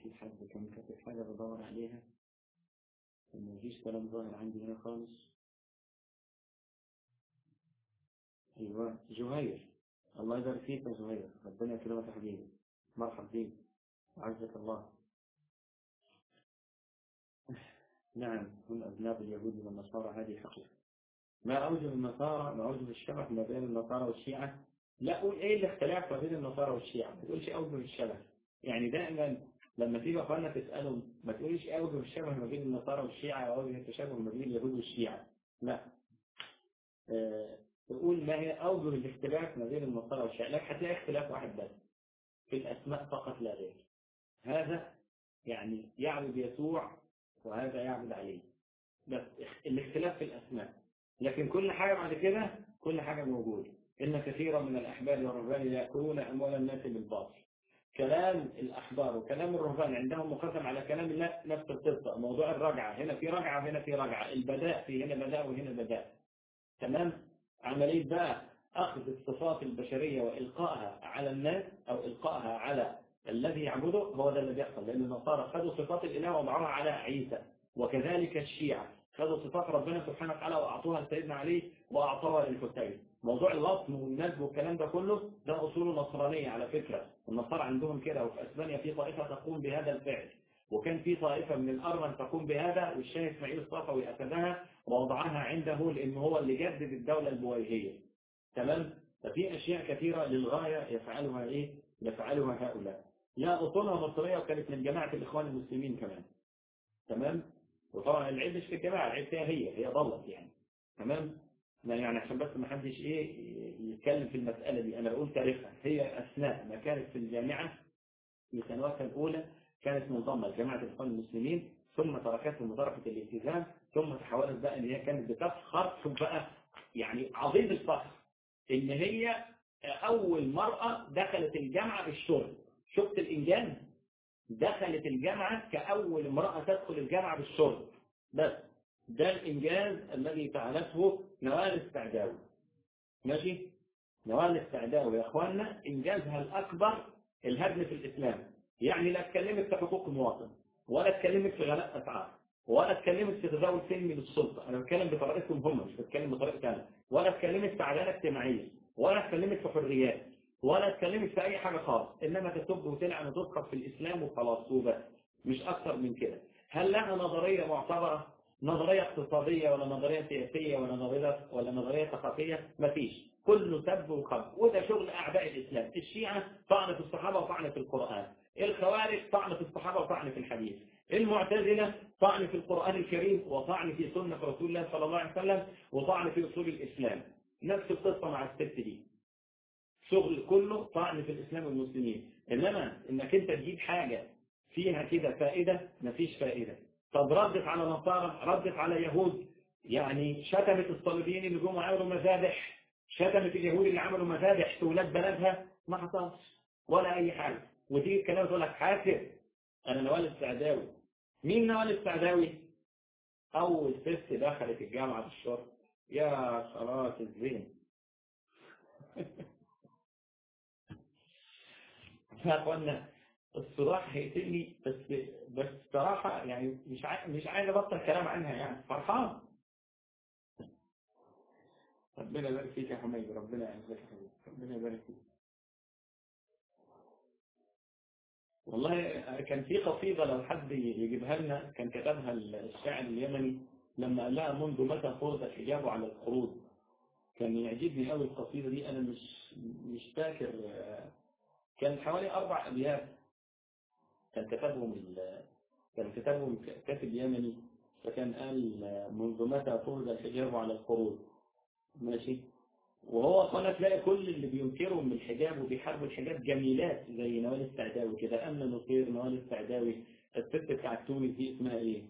في حد كان كاتب حاجة بدور عليها مفيش كلام ظاهر عندي هنا خالص. أيوة جهير، الله يبارك فيك يا جهير، ربنا يكرمك يا حبيبي، مرحبا بيك، عزك الله. نعم هم أذناب اليهود والنصارى، هذه حقيقة. ما أوجه النصارى، ما أوجه الشبه ما بين النصارى والشيعة؟ لا أقول إيه الاختلاف ما بين النصارى والشيعة، ما تقولش أوجه الشبه. يعني دائما لما تيجي أخوانا تسألهم ما تقولش أوجه الشبه ما بين النصارى والشيعة أو أوجه التشابه ما بين اليهود والشيعة، لا. تقول ما هي أوجه الاختلاف ما بين النصارى والشيعة، لك هتلاقي اختلاف واحد بس في الأسماء فقط لا غير. هذا يعني يعبد يسوع وهذا يعبد عليه، بس الاختلاف في الأسماء، لكن كل حاجة بعد كده كل حاجة موجودة. إن كثيرا من الأحبار والرهبان يأكلون أموال الناس بالباطل. كلام الأحبار وكلام الرهبان عندهم مقسم على كلام الله نفس القصة، موضوع الرجعة، هنا في رجعة وهنا في رجعة، البداء في هنا بداء وهنا بداء، تمام. عملية بقى أخذ الصفات البشرية وإلقائها على الناس أو إلقائها على الذي يعبده، هو ده اللي بيحصل، لأن النصارى خدوا صفات الإله وضعوها على عيسى، وكذلك الشيعة خدوا صفات ربنا سبحانه وتعالى وأعطوها لسيدنا علي وأعطوها للحسين. موضوع اللطم والنجم والكلام ده كله ده أصول نصرانية على فكرة، النصارى عندهم كده، وفي أسبانيا في طائفة تقوم بهذا الفعل، وكان في طائفة من الأرمن تقوم بهذا، والشيخ إسماعيل الصفوي أخذها ووضعها عنده لأن هو اللي جدد الدولة البويهية، تمام. ففي أشياء كثيرة للغاية يفعلها إيه؟ يفعلها هؤلاء. لا أصولها نصرية، وكانت من جماعة الإخوان المسلمين كمان، تمام. وطبعا العيب مش في الجماعة، العيب فيها هي ضلت يعني، تمام. يعني عشان بس ما حدش إيه يتكلم في المسألة دي، أنا بقول تاريخها، هي أثناء ما كانت في الجامعة في سنواتها الأولى كانت منضمة لجماعة الإخوان المسلمين، ثم تركتهم وتركت الالتزام، ثم تحولت بقى إن هي كانت بتفخر، شوف بقى يعني عظيم الفخر إن هي أول مرأة دخلت الجامعة بالشرب، شفت الإنجاز، دخلت الجامعة كأول امرأة تدخل الجامعة بالشرب، بس ده الإنجاز الذي فعلته نوال السعداوي، ماشي. نوال السعداوي يا اخواننا انجازها الاكبر الهدم في الاسلام، يعني لا اتكلمت في حقوق المواطن، ولا اتكلمت في غلاء اسعار، ولا اتكلمت في تداول سلمي للسلطه، انا بتكلم بطريقتهم هم مش بتكلم بطريقتي انا، ولا اتكلمت في عداله اجتماعيه، ولا اتكلمت في حريات، ولا اتكلمت في اي حاجه خالص، انما تسب وتلعن وتذكر في الاسلام وخلاص وبس، مش اكثر من كده. هل لها نظريه معتبره؟ نظريه اقتصاديه ولا نظريه سياسيه ولا نظريه ثقافيه؟ مفيش، كله سب وقذف، وده شغل اعداء الاسلام. الشيعه طعن في الصحابه وطعن في القران، الخوارج طعن في الصحابه وطعن في الحديث، المعتزله طعن في القران الكريم وطعن في سنه رسول الله صلى الله عليه وسلم وطعن في اصول الاسلام. نفس القصه مع الست دي، شغل كله طعن في الاسلام والمسلمين، انما انك انت تجيب حاجه فيها كده فائده، مفيش فائده. طب ردت على نصارى، ردت على يهود، يعني شتمت الصليبيين اللي جم عملوا مذابح، شتمت اليهود اللي عملوا مذابح في ولاد بلدها، ما حصلش ولا اي حاجه. وتيجي الكلام تقول لك حاسب، انا نوال السعداوي. مين نوال السعداوي؟ اول ست دخلت الجامعه بالشرط، يا خلاص الزين. يا اخوانا الصراحه هيقتلني، بس صراحه يعني مش عايز ابطل كلام عنها، يعني فرحان. ربنا يبارك فيك يا حميد، ربنا يعزك يا حبيبي، ربنا يبارك فيك. والله كان في قصيدة لو حد يجيبها لنا، كان كتبها الشاعر اليمني لما قال لها منذ متى فرض الحجاب على القرود. كان يعجبني قوي القصيدة دي، أنا مش فاكر، كان حوالي 4 أبيات، كان كتبهم كان كتبهم كاتب يمني، فكان قال منذ متى فرض الحجاب على القرود، ماشي. وهو قال تلاقي كل اللي بينكروا من الحجاب وبيحاربوا الحجاب جميلات زي نوال السعداوي كده، أمنة نصير، نوال السعداوي، الست بتاعت تونس دي اسمها ايه؟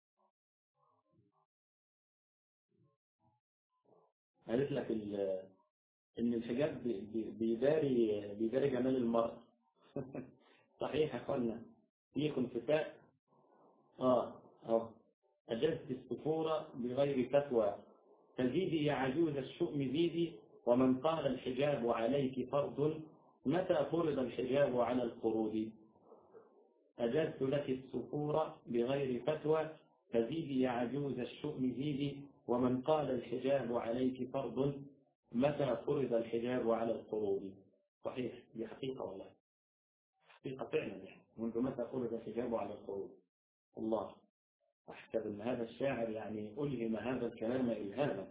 قالت لك ان الحجاب بيداري جمال المرأة. صحيح يا اخوانا، فيكم انفتاء. اه اه أجزت السفورة بغير فتوى، فزيدي يا عجوز الشؤم زيدي، ومن قال الحجاب عليك فرض، متى فرض الحجاب على القرود؟ أجزت لك السفور بغير فتوى، فزيدي يا عجوز الشؤم زيدي، ومن قال الحجاب عليك فرض، متى فرض الحجاب على القروب. صحيح، دي حقيقة والله، حقيقة فعلا يعني، منذ متى فرض الحجاب على القروب. الله، أحسب أن هذا الشاعر يعني ألهم هذا الكلام إلهاما.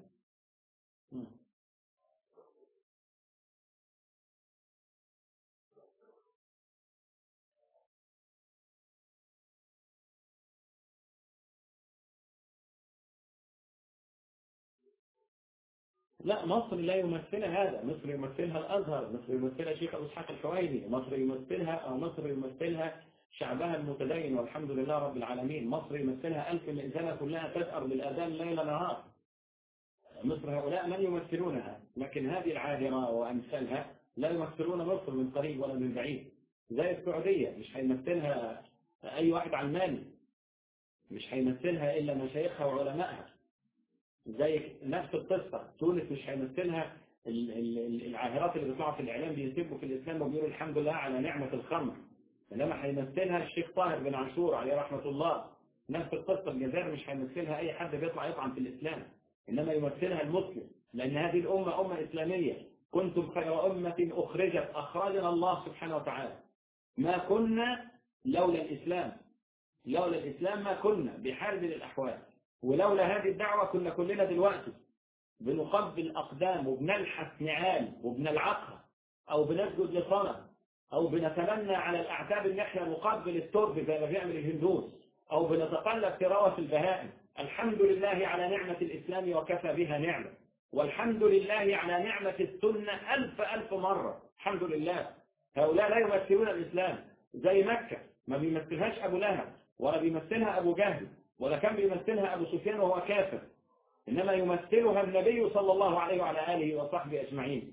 لا، مصر لا يمثلها هذا، مصر يمثلها الأزهر، مصر يمثلها شيخ أبو إسحاق الحويني، مصر يمثلها أو مصر يمثلها شعبها المتدين والحمد لله رب العالمين، مصر يمثلها ألف مئذنة كلها تسأر بالأذان ليل نهار. مصر هؤلاء من يمثلونها، لكن هذه العاهرة وأمثالها لا يمثلون مصر من قريب ولا من بعيد. زي السعودية مش هيمثلها أي واحد علماني، مش هيمثلها إلا مشايخها وعلمائها. زي نفس القصة تونس مش هيمثلها العاهرات اللي بيطلعوا في الإعلام بيسبوا في الإسلام وبيقولوا الحمد لله على نعمة الخمر، إنما هيمثلها الشيخ طاهر بن عاشور عليه رحمة الله. نفس القصة الجزائر مش هيمثلها أي حد بيطلع يطعن في الإسلام، إنما يمثلها المسلم، لأن هذه الأمة أمة إسلامية. كنتم خير أمة أخرجنا الله سبحانه وتعالى. ما كنا لولا الإسلام، لولا الإسلام ما كنا بحال من الأحوال، ولولا هذه الدعوة كنا كلنا دلوقتي بنقبل أقدام وبنلحس نعال وبنلعقها، أو بنسجد لصنم، أو بنتمنى على الأعتاب إن احنا نقبل الترب زي ما بيعمل الهندوس، أو بنتقلب في روث البهائم. الحمد لله على نعمة الإسلام وكفى بها نعمة، والحمد لله على نعمة السنة ألف ألف مرة. الحمد لله. هؤلاء لا يمثلون الإسلام، زي مكة ما بيمثلهاش أبو لهب ولا بيمثلها أبو جهل ولا كان بيمثلها أبو سفيان وهو كافر، إنما يمثلها النبي صلى الله عليه وعلى آله وصحبه أجمعين.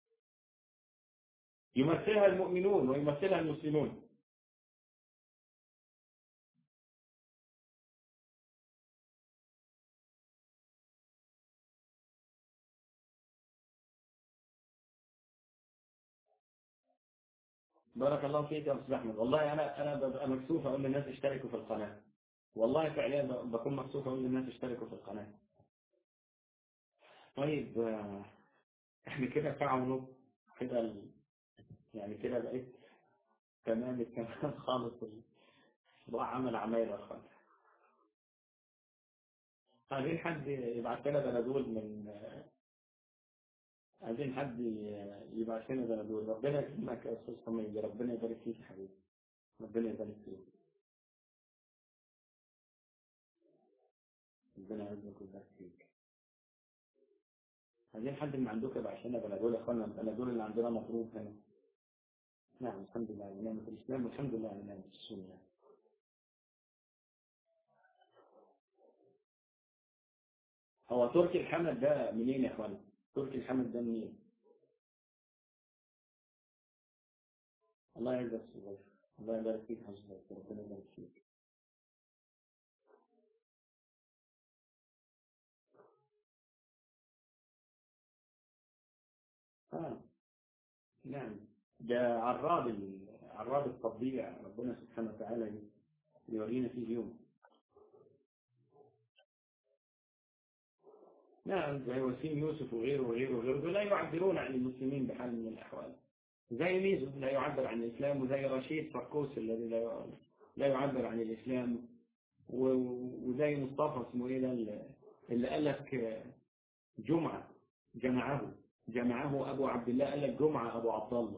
يمثلها المؤمنون ويمثلها المسلمون. بارك الله فيك يا أستاذ أحمد. والله أنا ببقى مكسوف أقول للناس اشتركوا في القناة، والله فعليا بكون مكسوف أقول للناس اشتركوا في القناة. طيب احنا كده ساعة ونص كده يعني كده بقيت تمام التمام خالص. الصباح عمل عمايل أخوان. عايزين حد يبعت لنا بنادول عايزين حد يبعت لنا بنادول. ربنا يكرمك يا أستاذ حميد، ربنا يبارك فيك يا حبيبي، ربنا يبارك فيك، ربنا يعزك ويبارك فيك. عايزين حد من عندكم يبعت لنا بنادول يا أخوانا، البنادول اللي عندنا مطلوب هنا. نعم الحمد لله على نعمة الإسلام، والحمد لله على نعمة السنة. هو تركي الحمد ده منين يا أخوانا؟ تركي الحمد ده منين؟ الله يعزك ويبارك، الله يبارك فيك حضرتك، ربنا يبارك فيك. نعم، ده عراب التطبيع، ربنا سبحانه وتعالى يورينا فيه يوم. نعم، زي وسيم يوسف وغيره وغيره وغيره لا يعبرون عن المسلمين بحال من الأحوال. زي ميزو لا يعبر عن الإسلام، وزي رشيد فركوس الذي لا يعبر عن الإسلام، وزي مصطفى اسمه إيه ده اللي قال لك جمعة، جمعه أبو عبد الله، قال لك جمعة أبو عبد الله.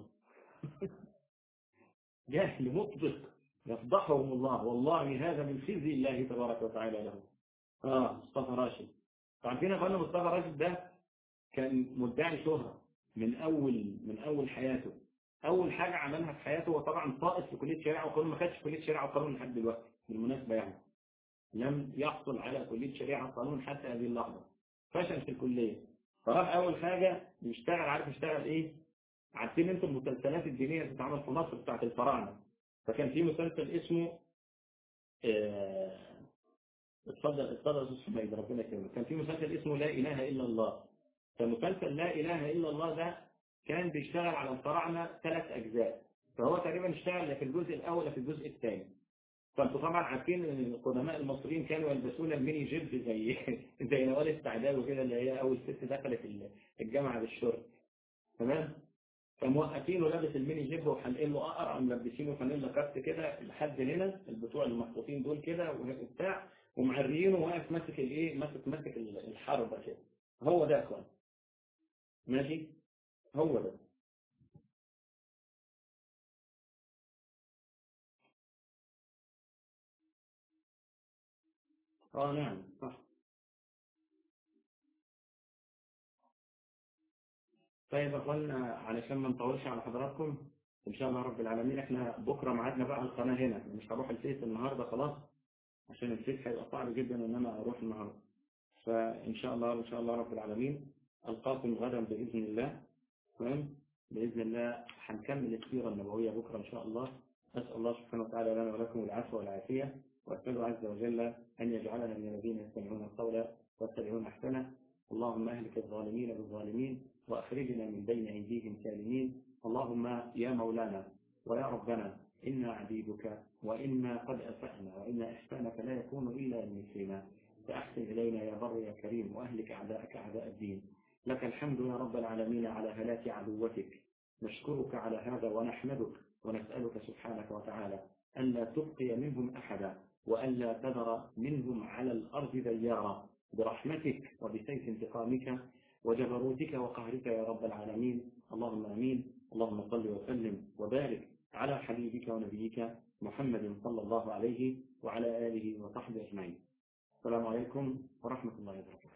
جاهل مطبق يفضحهم الله، والله هذا من خزي الله تبارك وتعالى له. مصطفى راشد. عارفين يا اخوانا مصطفى راشد ده كان مدعي شهرة من أول حياته. أول حاجة عملها في حياته هو طبعا طائف في كلية شريعة وقانون، ما خدش كلية شريعة وقانون لحد دلوقتي بالمناسبة يعني، لم يحصل على كلية شريعة وقانون حتى هذه اللحظة، فشل في الكلية. فراح أول حاجة يشتغل، عارف يشتغل إيه؟ عارفين أنتم المسلسلات الدينية اللي بتتعمل في مصر بتاعت الفراعنة؟ فكان في مسلسل اسمه اتفضل يا استاذ حميد ربنا يكرمك. كان في مسلسل اسمه لا اله الا الله. فمسلسل لا اله الا الله ده كان بيشتغل على الفراعنه 3 اجزاء، فهو تقريبا اشتغل لا في الجزء الاول ولا في الجزء الثاني. فانتوا طبعا عارفين ان القدماء المصريين كانوا يلبسون الميني جيب زي زي نوال السعداوي كده، اللي هي اول ست دخلت الجامعه بالشرطه. تمام. فموقفينه لابس الميني جيب وحلقين له اقرع، ملبسينه فانيلا كات كده لحد هنا، البتوع المحطوطين دول كده وبتاع، ومعريينه واقف ماسك الايه، ماسك الحربه كده. هو ده يا اخوان. ماشي. هو ده. اه نعم صح. طيب يا اخوانا، علشان ما نطولش على حضراتكم، ان شاء الله رب العالمين احنا بكره ميعادنا بقى القناه هنا، مش هروح الفيس النهارده خلاص، عشان الفيس هيبقى صعب جدا ان انا اروح النهارده. فان شاء الله ان شاء الله رب العالمين القاكم غدا باذن الله. تمام. باذن الله هنكمل السيره النبويه بكره ان شاء الله. اسال الله سبحانه وتعالى لنا ولكم العفو والعافيه، واساله عز وجل ان يجعلنا من الذين يستمعون القول ويتبعون احسنه. اللهم اهلك الظالمين بالظالمين، واخرجنا من بين ايديهم سالمين. اللهم يا مولانا ويا ربنا، انا عبيدك وانا قد اسانا، وان احسانك لا يكون الا بمثلنا، فاحسن الينا يا بر يا كريم، واهلك اعداءك اعداء الدين. لك الحمد يا رب العالمين على هلاك عدوتك. نشكرك على هذا ونحمدك، ونسألك سبحانك وتعالى ألا تبقي منهم أحدا، وألا تذر منهم على الأرض ديارا، برحمتك وبسيف انتقامك وجبروتك وقهرك يا رب العالمين. اللهم آمين. اللهم صل وسلم وبارك على حبيبك ونبيك محمد صلى الله عليه وعلى آله وصحبه أجمعين. السلام عليكم ورحمة الله وبركاته.